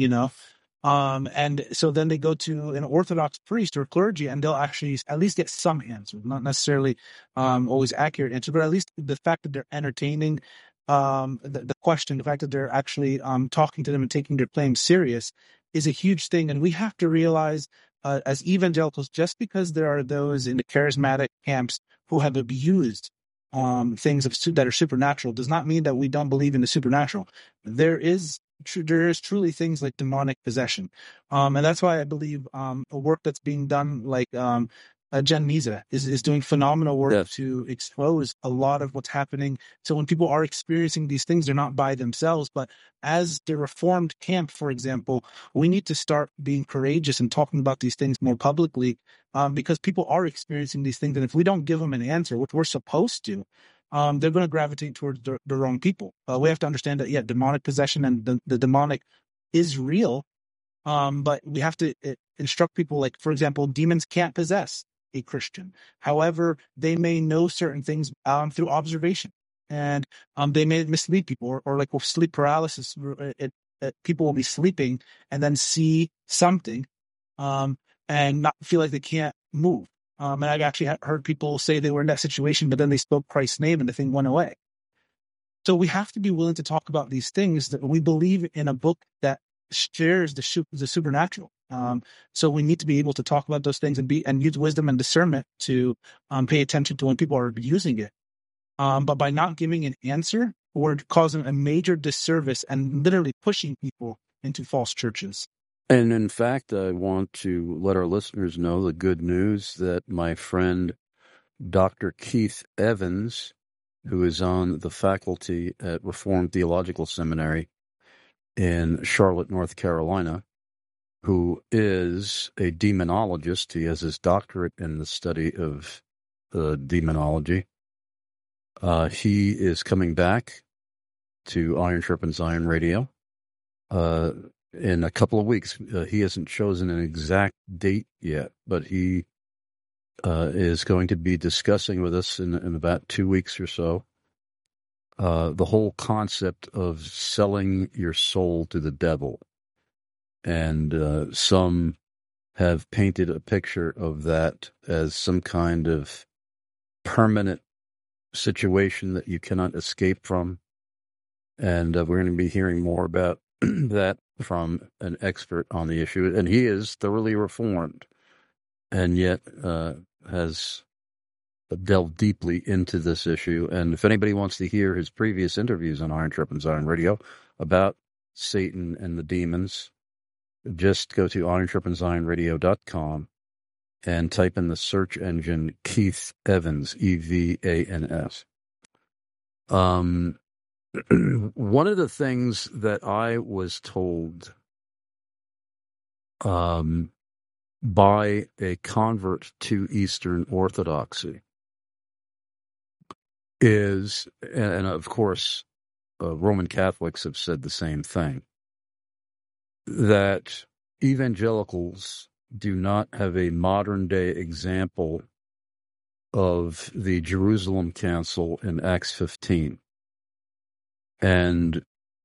and so then they go to an Orthodox priest or clergy, and they'll actually at least get some answer, not necessarily always accurate answer, but at least the fact that they're entertaining the question, the fact that they're actually talking to them and taking their claims serious is a huge thing. And we have to realize as evangelicals, just because there are those in the charismatic camps who have abused things that are supernatural does not mean that we don't believe in the supernatural. There is truly things like demonic possession, and that's why I believe a work that's being done, like Jen Misa is doing phenomenal work to expose a lot of what's happening. So when people are experiencing these things, they're not by themselves. But as the Reformed camp, for example, we need to start being courageous and talking about these things more publicly, because people are experiencing these things. And if we don't give them an answer, which we're supposed to, they're going to gravitate towards the wrong people. We have to understand that, demonic possession and the demonic is real, but we have to instruct people, like, for example, demons can't possess a Christian. However, they may know certain things through observation, and they may mislead people, or like with sleep paralysis, people will be sleeping and then see something and not feel like they can't move. And I've actually heard people say they were in that situation, but then they spoke Christ's name and the thing went away. So we have to be willing to talk about these things. That we believe in a book that shares the supernatural. So we need to be able to talk about those things and use wisdom and discernment to pay attention to when people are abusing it. But by not giving an answer, we're causing a major disservice and literally pushing people into false churches. And in fact, I want to let our listeners know the good news that my friend Dr. Keith Evans, who is on the faculty at Reformed Theological Seminary in Charlotte, North Carolina, who is a demonologist. He has his doctorate in the study of demonology. He is coming back to Iron Sharpens Iron Radio in a couple of weeks. He hasn't chosen an exact date yet, but he is going to be discussing with us in about 2 weeks or so the whole concept of selling your soul to the devil. And some have painted a picture of that as some kind of permanent situation that you cannot escape from. And we're going to be hearing more about that from an expert on the issue. And he is thoroughly reformed and yet has delved deeply into this issue. And if anybody wants to hear his previous interviews on Iron Sharpens Iron Radio about Satan and the demons, just go to ironsharpensironradio.com and type in the search engine Keith Evans, Evans. One of the things that I was told by a convert to Eastern Orthodoxy is, and of course, Roman Catholics have said the same thing, that evangelicals do not have a modern-day example of the Jerusalem Council in Acts 15. And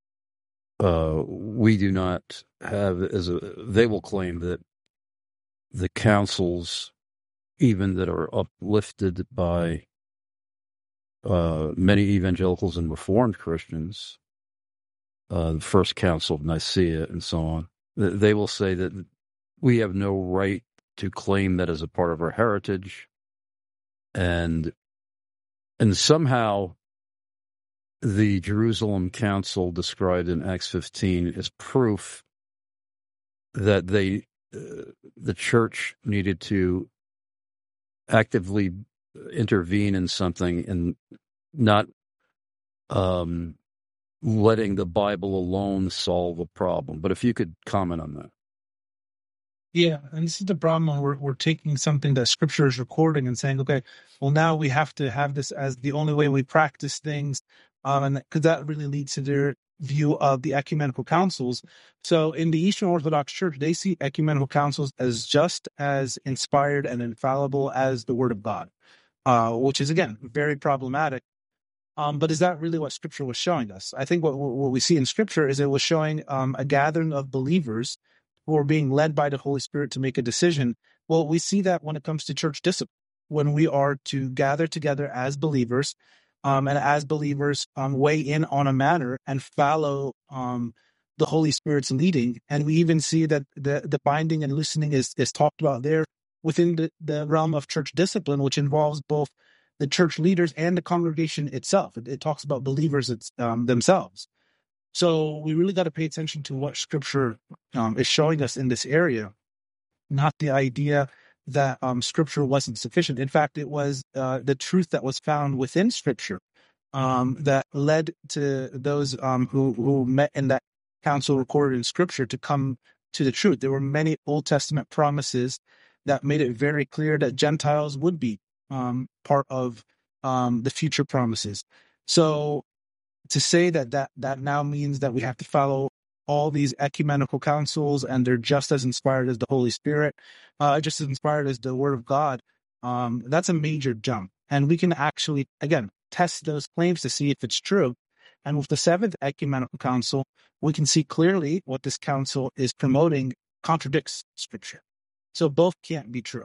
we do not have, they will claim that the councils, even that are uplifted by many evangelicals and Reformed Christians, the First Council of Nicaea and so on, they will say that we have no right to claim that as a part of our heritage, and somehow the Jerusalem Council described in Acts 15 is proof that the church needed to actively intervene in something and not letting the Bible alone solve a problem. But if you could comment on that. Yeah, and this is the problem when we're taking something that Scripture is recording and saying, okay, well, now we have to have this as the only way we practice things, and because that really leads to their view of the ecumenical councils. So in the Eastern Orthodox Church, they see ecumenical councils as just as inspired and infallible as the Word of God, which is, again, very problematic. But is that really what Scripture was showing us? I think what we see in Scripture is it was showing a gathering of believers who are being led by the Holy Spirit to make a decision. Well, we see that when it comes to church discipline, when we are to gather together as believers, and as believers weigh in on a matter and follow the Holy Spirit's leading. And we even see that the binding and loosening is talked about there within the realm of church discipline, which involves both the church leaders and the congregation itself. It talks about believers themselves. So we really got to pay attention to what Scripture is showing us in this area, not the idea that Scripture wasn't sufficient. In fact, it was the truth that was found within Scripture that led to those who met in that council recorded in Scripture to come to the truth. There were many Old Testament promises that made it very clear that Gentiles would be part of the future promises. So to say that now means that we have to follow all these ecumenical councils and they're just as inspired as the Holy Spirit, just as inspired as the Word of God, that's a major jump. And we can actually, again, test those claims to see if it's true. And with the Seventh Ecumenical Council, we can see clearly what this council is promoting contradicts Scripture. So both can't be true.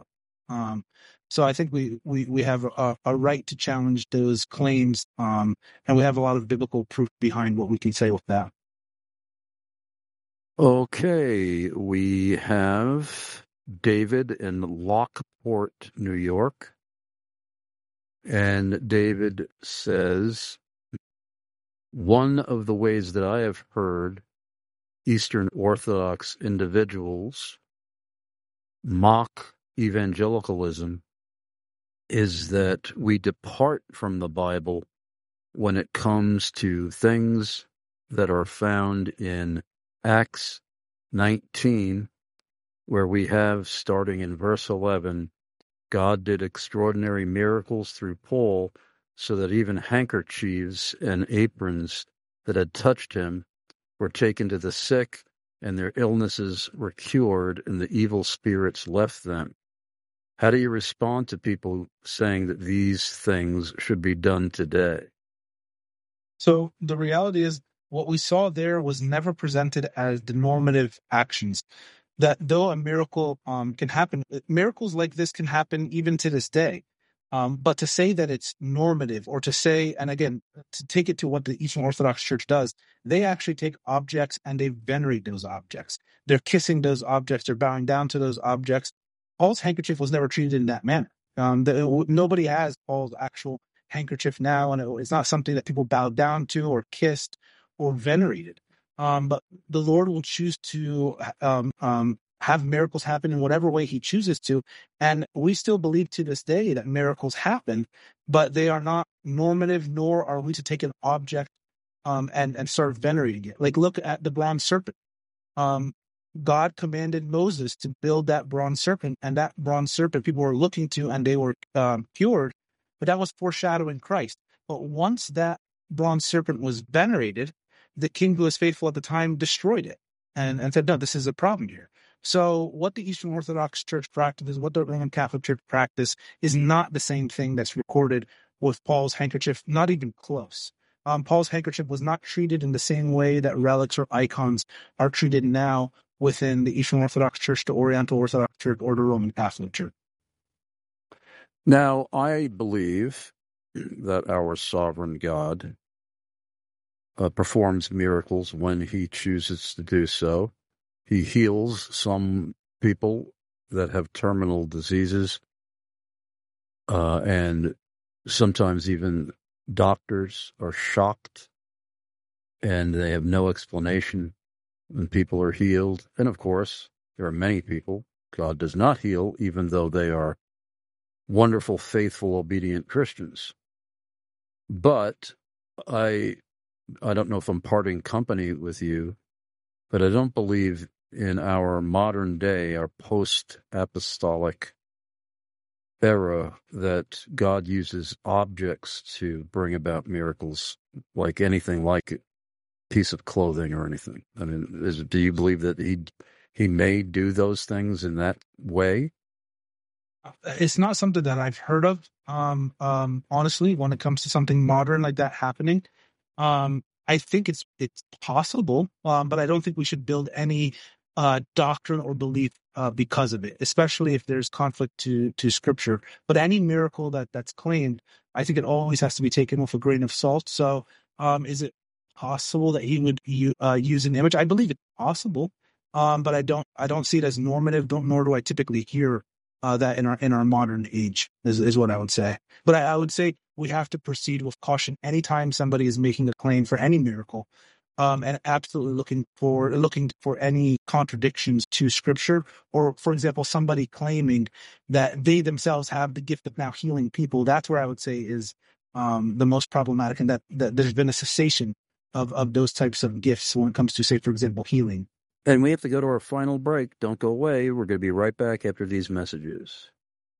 So I think we have a right to challenge those claims, and we have a lot of biblical proof behind what we can say with that. Okay, we have David in Lockport, New York. And David says, One of the ways that I have heard Eastern Orthodox individuals mock evangelicalism is that we depart from the Bible when it comes to things that are found in Acts 19, where we have, starting in verse 11, God did extraordinary miracles through Paul, so that even handkerchiefs and aprons that had touched him were taken to the sick, and their illnesses were cured, and the evil spirits left them. How do you respond to people saying that these things should be done today? So the reality is what we saw there was never presented as the normative actions. That though a miracle can happen, miracles like this can happen even to this day. But to say that it's normative, or to say, and again, to take it to what the Eastern Orthodox Church does, they actually take objects and they venerate those objects. They're kissing those objects. They're bowing down to those objects. Paul's handkerchief was never treated in that manner. Nobody has Paul's actual handkerchief now, and it's not something that people bow down to or kissed or venerated. But the Lord will choose to have miracles happen in whatever way he chooses to. And we still believe to this day that miracles happen, but they are not normative, nor are we to take an object and start venerating it. Like, look at the bronze serpent. God commanded Moses to build that bronze serpent, and that bronze serpent people were looking to, and they were cured, but that was foreshadowing Christ. But once that bronze serpent was venerated, the king who was faithful at the time destroyed it and said, no, this is a problem here. So what the Eastern Orthodox Church practices, what the Roman Catholic Church practice, is not the same thing that's recorded with Paul's handkerchief, not even close. Paul's handkerchief was not treated in the same way that relics or icons are treated now within the Eastern Orthodox Church, the Oriental Orthodox Church, or the Roman Catholic Church. Now, I believe that our sovereign God performs miracles when he chooses to do so. He heals some people that have terminal diseases, and sometimes even doctors are shocked and they have no explanation when people are healed. And of course, there are many people God does not heal, even though they are wonderful, faithful, obedient Christians. But I don't know if I'm parting company with you, but I don't believe in our modern day, our post-apostolic era, that God uses objects to bring about miracles, like anything like a piece of clothing or anything. I mean, do you believe that he may do those things in that way? It's not something that I've heard of, honestly, when it comes to something modern like that happening. I think it's possible, but I don't think we should build any doctrine or belief because of it, especially if there's conflict to Scripture. But any miracle that's claimed, I think it always has to be taken with a grain of salt. So is it possible that he would use an image? I believe it's possible, but I don't see it as normative, nor do I typically hear that in our modern age is what I would say. But I would say we have to proceed with caution anytime somebody is making a claim for any miracle, and absolutely looking for any contradictions to Scripture, or, for example, somebody claiming that they themselves have the gift of now healing people. That's where I would say is the most problematic, and that there's been a cessation of those types of gifts when it comes to, say, for example, healing. And we have to go to our final break. Don't go away. We're going to be right back after these messages.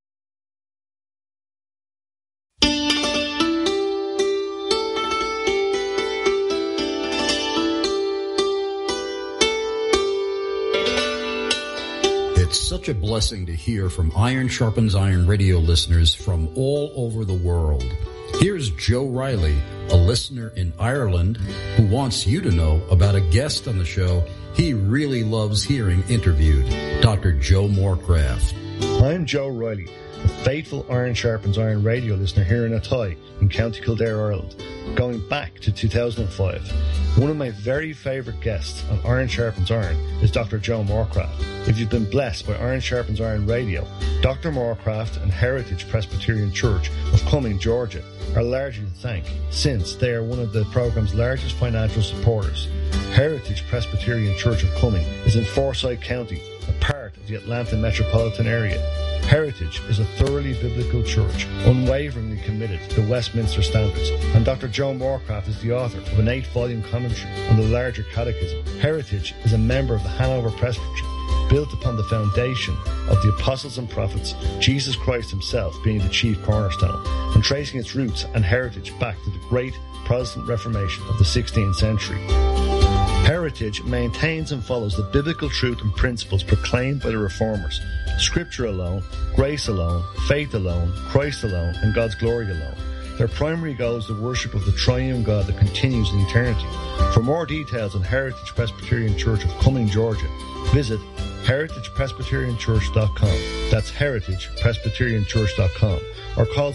It's such a blessing to hear from Iron Sharpens Iron radio listeners from all over the world. Here's Joe Riley, a listener in Ireland, who wants you to know about a guest on the show he really loves hearing interviewed, Dr. Joe Morecraft. I'm Joe Riley. a faithful Iron Sharpens Iron radio listener here in Athy in County Kildare, Ireland, going back to 2005. One of my very favourite guests on Iron Sharpens Iron is Dr. Joe Moorcraft. If you've been blessed by Iron Sharpens Iron radio, Dr. Moorcraft and Heritage Presbyterian Church of Cumming, Georgia, are largely to thank, since they are one of the programme's largest financial supporters. Heritage Presbyterian Church of Cumming is in Forsyth County, a part of the Atlanta metropolitan area. Heritage is a thoroughly biblical church, unwaveringly committed to the Westminster Standards, and Dr. Joe Moorcraft is the author of an 8-volume commentary on the larger catechism. Heritage is a member of the Hanover Presbytery, built upon the foundation of the apostles and prophets, Jesus Christ himself being the chief cornerstone, and tracing its roots and heritage back to the great Protestant Reformation of the 16th century. Heritage maintains and follows the biblical truth and principles proclaimed by the Reformers: Scripture alone, grace alone, faith alone, Christ alone, and God's glory alone. Their primary goal is the worship of the triune God that continues in eternity. For more details on Heritage Presbyterian Church of Cumming, Georgia, visit heritagepresbyterianchurch.com. That's heritagepresbyterianchurch.com. Or call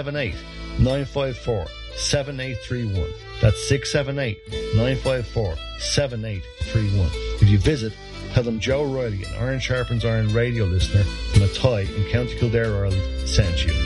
678-954-7831. That's 678-954-7831. If you visit, tell them Joe Riley, an Iron Sharpens Iron radio listener from Athy in County Kildare, Ireland, sent you.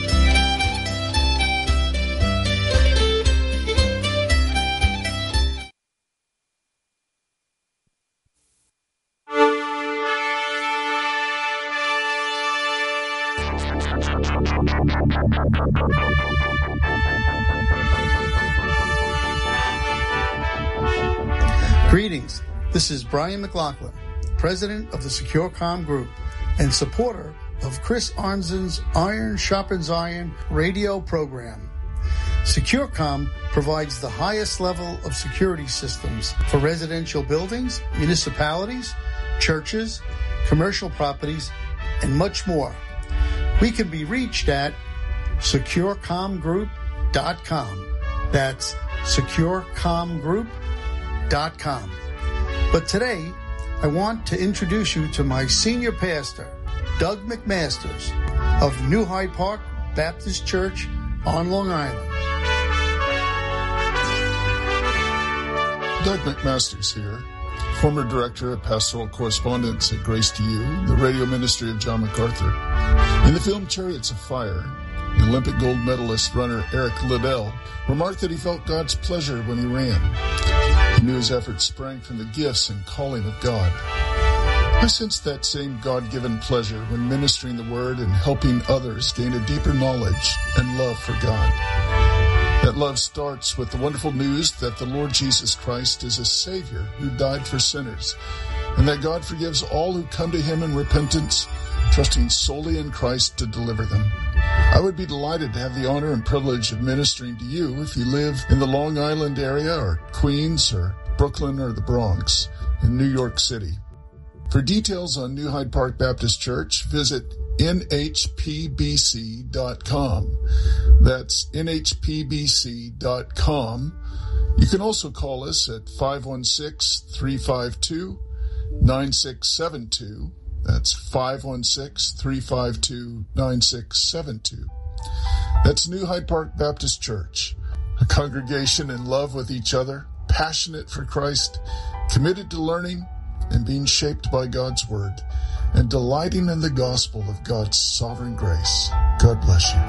Greetings. This is Brian McLaughlin, president of the SecureCom Group and supporter of Chris Arnzen's Iron Sharpens Iron radio program. SecureCom provides the highest level of security systems for residential buildings, municipalities, churches, commercial properties, and much more. We can be reached at securecomgroup.com. That's securecomgroup.com. But today, I want to introduce you to my senior pastor, Doug McMasters of New Hyde Park Baptist Church on Long Island. Doug McMasters here, former director of pastoral correspondence at Grace to You, the radio ministry of John MacArthur. In the film Chariots of Fire, the Olympic gold medalist runner Eric Liddell remarked that he felt God's pleasure when he ran. He knew his efforts sprang from the gifts and calling of God. I sensed that same God-given pleasure when ministering the Word and helping others gain a deeper knowledge and love for God. That love starts with the wonderful news that the Lord Jesus Christ is a Savior who died for sinners, and that God forgives all who come to Him in repentance, trusting solely in Christ to deliver them. I would be delighted to have the honor and privilege of ministering to you if you live in the Long Island area or Queens or Brooklyn or the Bronx in New York City. For details on New Hyde Park Baptist Church, visit nhpbc.com. That's nhpbc.com. You can also call us at 516-352-9672. That's 516-352-9672. That's New Hyde Park Baptist Church, a congregation in love with each other, passionate for Christ, committed to learning and being shaped by God's Word, and delighting in the gospel of God's sovereign grace. God bless you.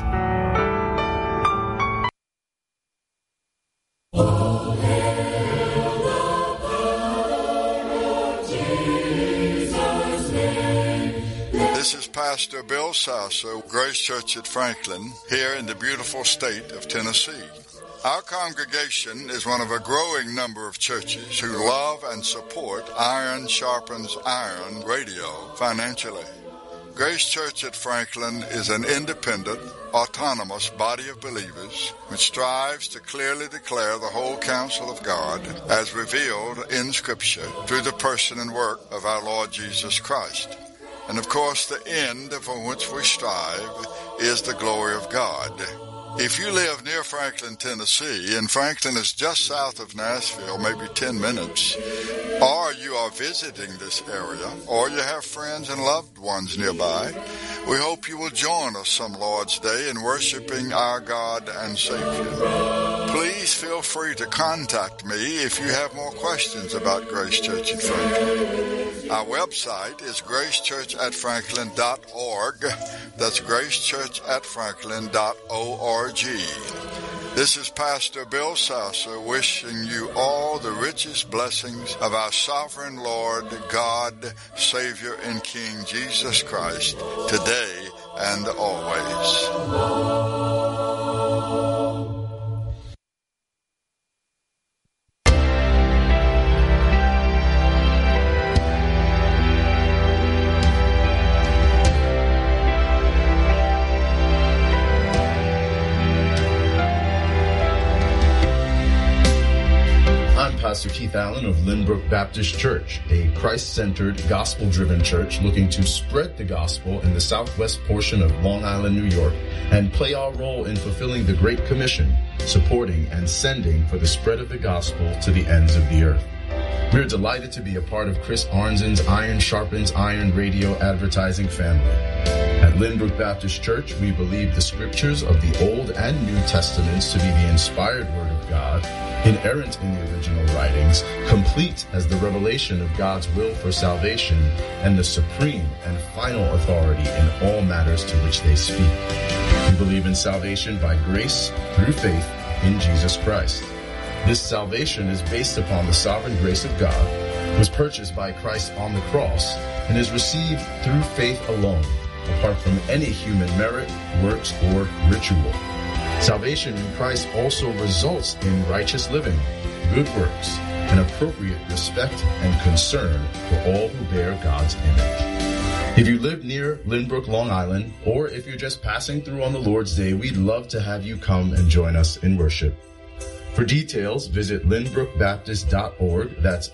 This is Pastor Bill Sasso, Grace Church at Franklin, here in the beautiful state of Tennessee. Our congregation is one of a growing number of churches who love and support Iron Sharpens Iron radio financially. Grace Church at Franklin is an independent, autonomous body of believers which strives to clearly declare the whole counsel of God as revealed in Scripture through the person and work of our Lord Jesus Christ. And of course, the end for which we strive is the glory of God. If you live near Franklin, Tennessee, and Franklin is just south of Nashville, maybe 10 minutes, or you are visiting this area, or you have friends and loved ones nearby, We hope you will join us some Lord's Day in worshiping our God and Savior. Please feel free to contact me if you have more questions about Grace Church in Franklin. Our website is gracechurchatfranklin.org. That's gracechurchatfranklin.org. This is Pastor Bill Sasser wishing you all the richest blessings of our sovereign Lord, God, Savior, and King Jesus Christ, today and always. Pastor Keith Allen of Lynbrook Baptist Church, a Christ-centered, gospel-driven church looking to spread the gospel in the southwest portion of Long Island, New York, and play our role in fulfilling the Great Commission, supporting and sending for the spread of the gospel to the ends of the earth. We're delighted to be a part of Chris Arnzen's Iron Sharpens Iron radio advertising family. At Lynbrook Baptist Church, we believe the scriptures of the Old and New Testaments to be the inspired Word of God, inerrant in the original writings, complete as the revelation of God's will for salvation, and the supreme and final authority in all matters to which they speak. We believe in salvation by grace through faith in Jesus Christ. This salvation is based upon the sovereign grace of God, was purchased by Christ on the cross, and is received through faith alone, apart from any human merit, works, or ritual. Salvation in Christ also results in righteous living, good works, and appropriate respect and concern for all who bear God's image. If you live near Lynbrook, Long Island, or if you're just passing through on the Lord's Day, we'd love to have you come and join us in worship. For details, visit lynbrookbaptist.org. That's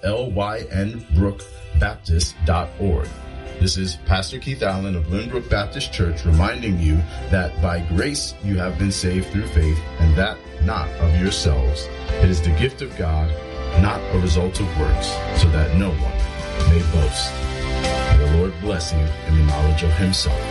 lynbrookbaptist.org. This is Pastor Keith Allen of Lynbrook Baptist Church reminding you that by grace you have been saved through faith, and that not of yourselves. It is the gift of God, not a result of works, so that no one may boast. May the Lord bless you in the knowledge of Himself.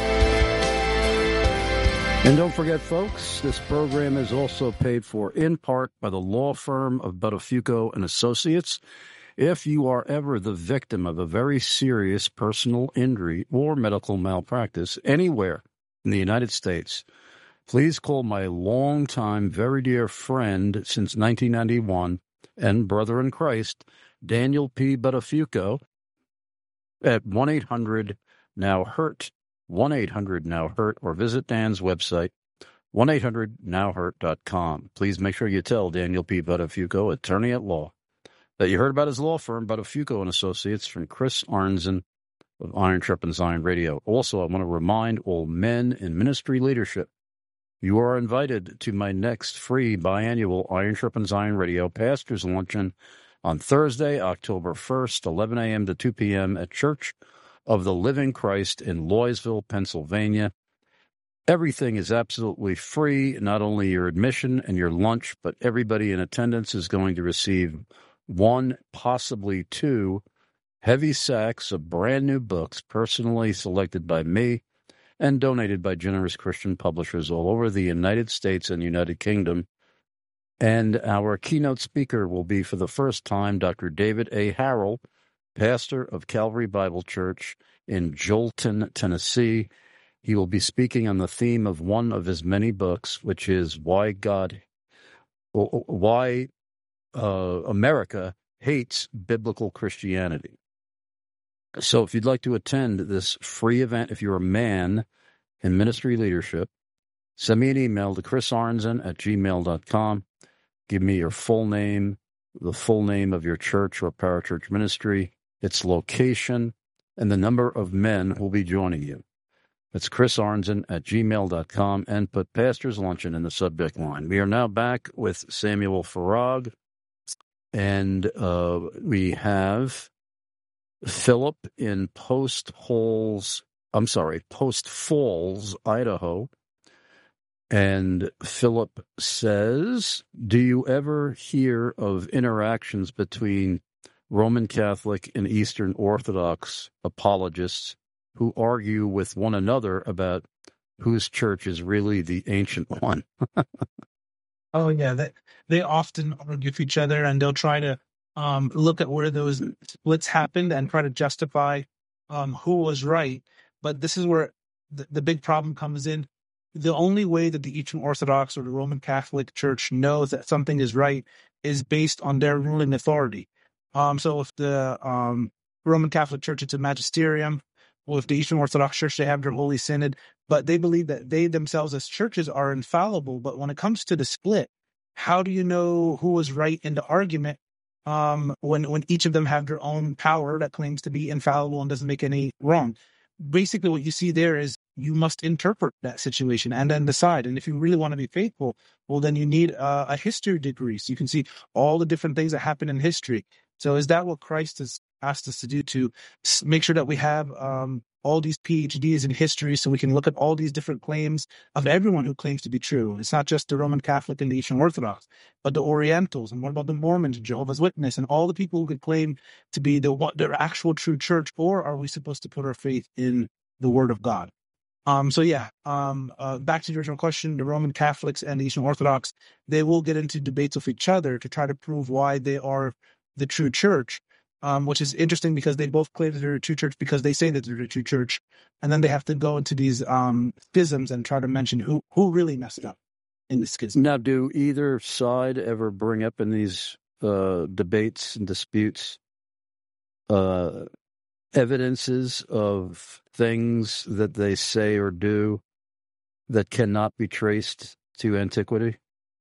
And don't forget, folks, this program is also paid for in part by the law firm of Buttafuoco and Associates. If you are ever the victim of a very serious personal injury or medical malpractice anywhere in the United States, please call my longtime, very dear friend since 1991 and brother in Christ, Daniel P. Buttafuoco, at 1-800-NOW-HURT, 1-800-NOW-HURT, or visit Dan's website, 1-800-NOW-HURT.com. Please make sure you tell Daniel P. Buttafuoco, attorney at law, that you heard about his law firm, Buttafuoco and Associates, from Chris Arnzen of Iron Sharpens Iron Radio. Also, I want to remind all men in ministry leadership, you are invited to my next free biannual Iron Sharpens Iron Radio Pastors Luncheon on Thursday, October 1st, 11 a.m. to 2 p.m. at Church of the Living Christ in Loysville, Pennsylvania. Everything is absolutely free, not only your admission and your lunch, but everybody in attendance is going to receive 1, possibly 2, heavy sacks of brand new books personally selected by me and donated by generous Christian publishers all over the United States and United Kingdom. And our keynote speaker will be, for the first time, Dr. David A. Harrell, pastor of Calvary Bible Church in Jolton, Tennessee. He will be speaking on the theme of one of his many books, which is why America hates biblical Christianity. So if you'd like to attend this free event, if you're a man in ministry leadership, send me an email to chrisarnzen@gmail.com. Give me your full name, the full name of your church or parachurch ministry, its location, and the number of men who will be joining you. It's chrisarnzen@gmail.com, and put Pastor's Luncheon in the subject line. We are now back with Samuel Farag, and we have Philip in Post Falls, Idaho. And Philip says, do you ever hear of interactions between Roman Catholic and Eastern Orthodox apologists who argue with one another about whose church is really the ancient one. Oh yeah, they often argue with each other, and they'll try to look at where those splits happened and try to justify who was right. But this is where the big problem comes in. The only way that the Eastern Orthodox or the Roman Catholic Church knows that something is right is based on their ruling authority. So if the Roman Catholic Church, it's a magisterium. Well, if the Eastern Orthodox Church, they have their Holy Synod, but they believe that they themselves as churches are infallible. But when it comes to the split, how do you know who was right in the argument when each of them have their own power that claims to be infallible and doesn't make any wrong? Basically, what you see there is you must interpret that situation and then decide. And if you really want to be faithful, well, then you need a history degree so you can see all the different things that happen in history. So is that what Christ has asked us to do, to make sure that we have all these PhDs in history so we can look at all these different claims of everyone who claims to be true? It's not just the Roman Catholic and the Eastern Orthodox, but the Orientals, and what about the Mormons, Jehovah's Witness, and all the people who could claim to be their actual true church? Or are we supposed to put our faith in the Word of God? Back to the original question, the Roman Catholics and the Eastern Orthodox, they will get into debates with each other to try to prove why they are the true church, which is interesting because they both claim that they're a true church because they say that they're the true church. And then they have to go into these schisms and try to mention who really messed up in the schism. Now, do either side ever bring up in these debates and disputes evidences of things that they say or do that cannot be traced to antiquity?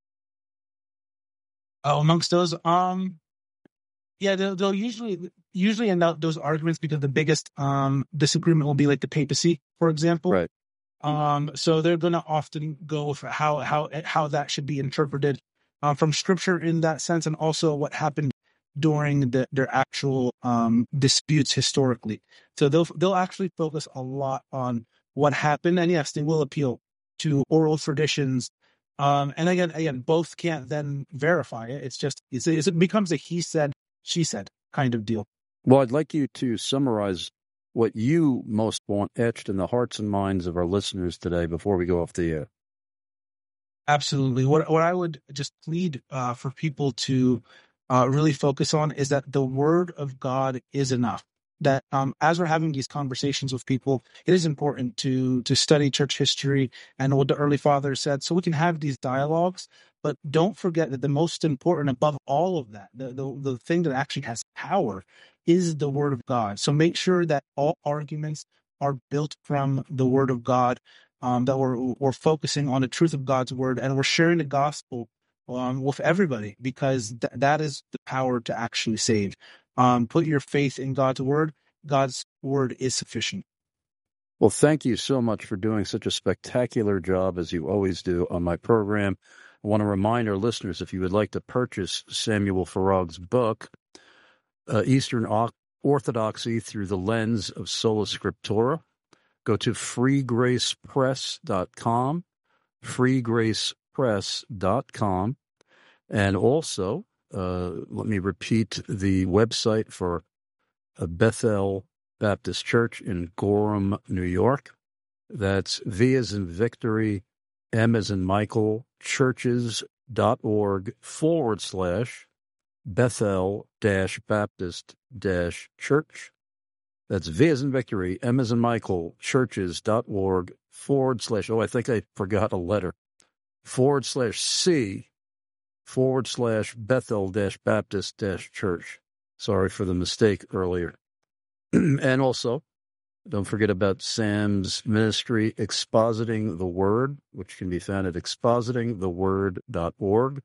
Amongst those, they'll usually end up those arguments because the biggest disagreement will be like the papacy, for example. Right. So they're going to often go with how that should be interpreted from Scripture in that sense, and also what happened during their actual disputes historically. So they'll actually focus a lot on what happened, and yes, they will appeal to oral traditions. And again, both can't then verify it. It's just it becomes a he said, she said kind of deal. Well, I'd like you to summarize what you most want etched in the hearts and minds of our listeners today before we go off the air. Absolutely. What I would just plead for people to really focus on is that the Word of God is enough. That as we're having these conversations with people, it is important to study church history and what the early fathers said so we can have these dialogues. But don't forget that the most important above all of that, the thing that actually has power, is the Word of God. So make sure that all arguments are built from the Word of God, that we're focusing on the truth of God's Word, and we're sharing the gospel with everybody, because that is the power to actually save. Put your faith in God's Word. God's Word is sufficient. Well, thank you so much for doing such a spectacular job, as you always do, on my program. I want to remind our listeners, if you would like to purchase Samuel Farag's book, Eastern Orthodoxy Through the Lens of Sola Scriptura, go to freegracepress.com, freegracepress.com, and also, let me repeat the website for Bethel Baptist Church in Gorham, New York. That's V as in Victory, M as in Michael, churches.org/Bethel-Baptist-Church. That's V as in Victory, M as in Michael, churches.org/ I think I forgot a letter, /C/ /Bethel-Baptist-Church. Sorry for the mistake earlier. And also, don't forget about Sam's ministry, Expositing the Word, which can be found at expositingtheword.org,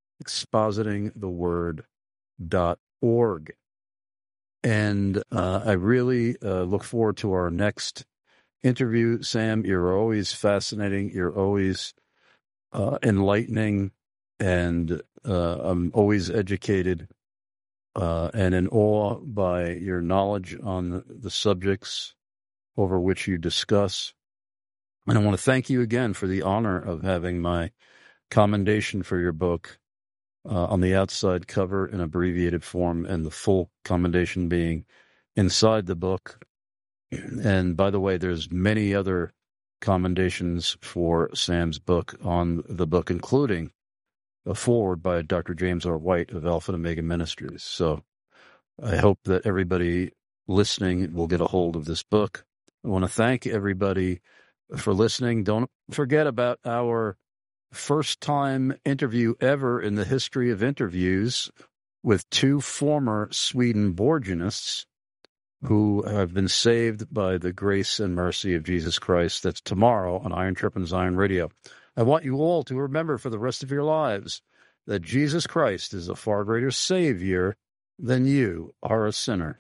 expositingtheword.org. And I really look forward to our next interview. Sam, you're always fascinating. You're always enlightening. And I'm always educated and in awe by your knowledge on the subjects over which you discuss. And I want to thank you again for the honor of having my commendation for your book on the outside cover in abbreviated form, and the full commendation being inside the book. And by the way, there's many other commendations for Sam's book on the book, including a foreword by Dr. James R. White of Alpha and Omega Ministries. So I hope that everybody listening will get a hold of this book. I want to thank everybody for listening. Don't forget about our first-time interview ever in the history of interviews with two former Swedenborgianists who have been saved by the grace and mercy of Jesus Christ. That's tomorrow on Iron Sharpens Iron Radio. I want you all to remember for the rest of your lives that Jesus Christ is a far greater Savior than you are a sinner.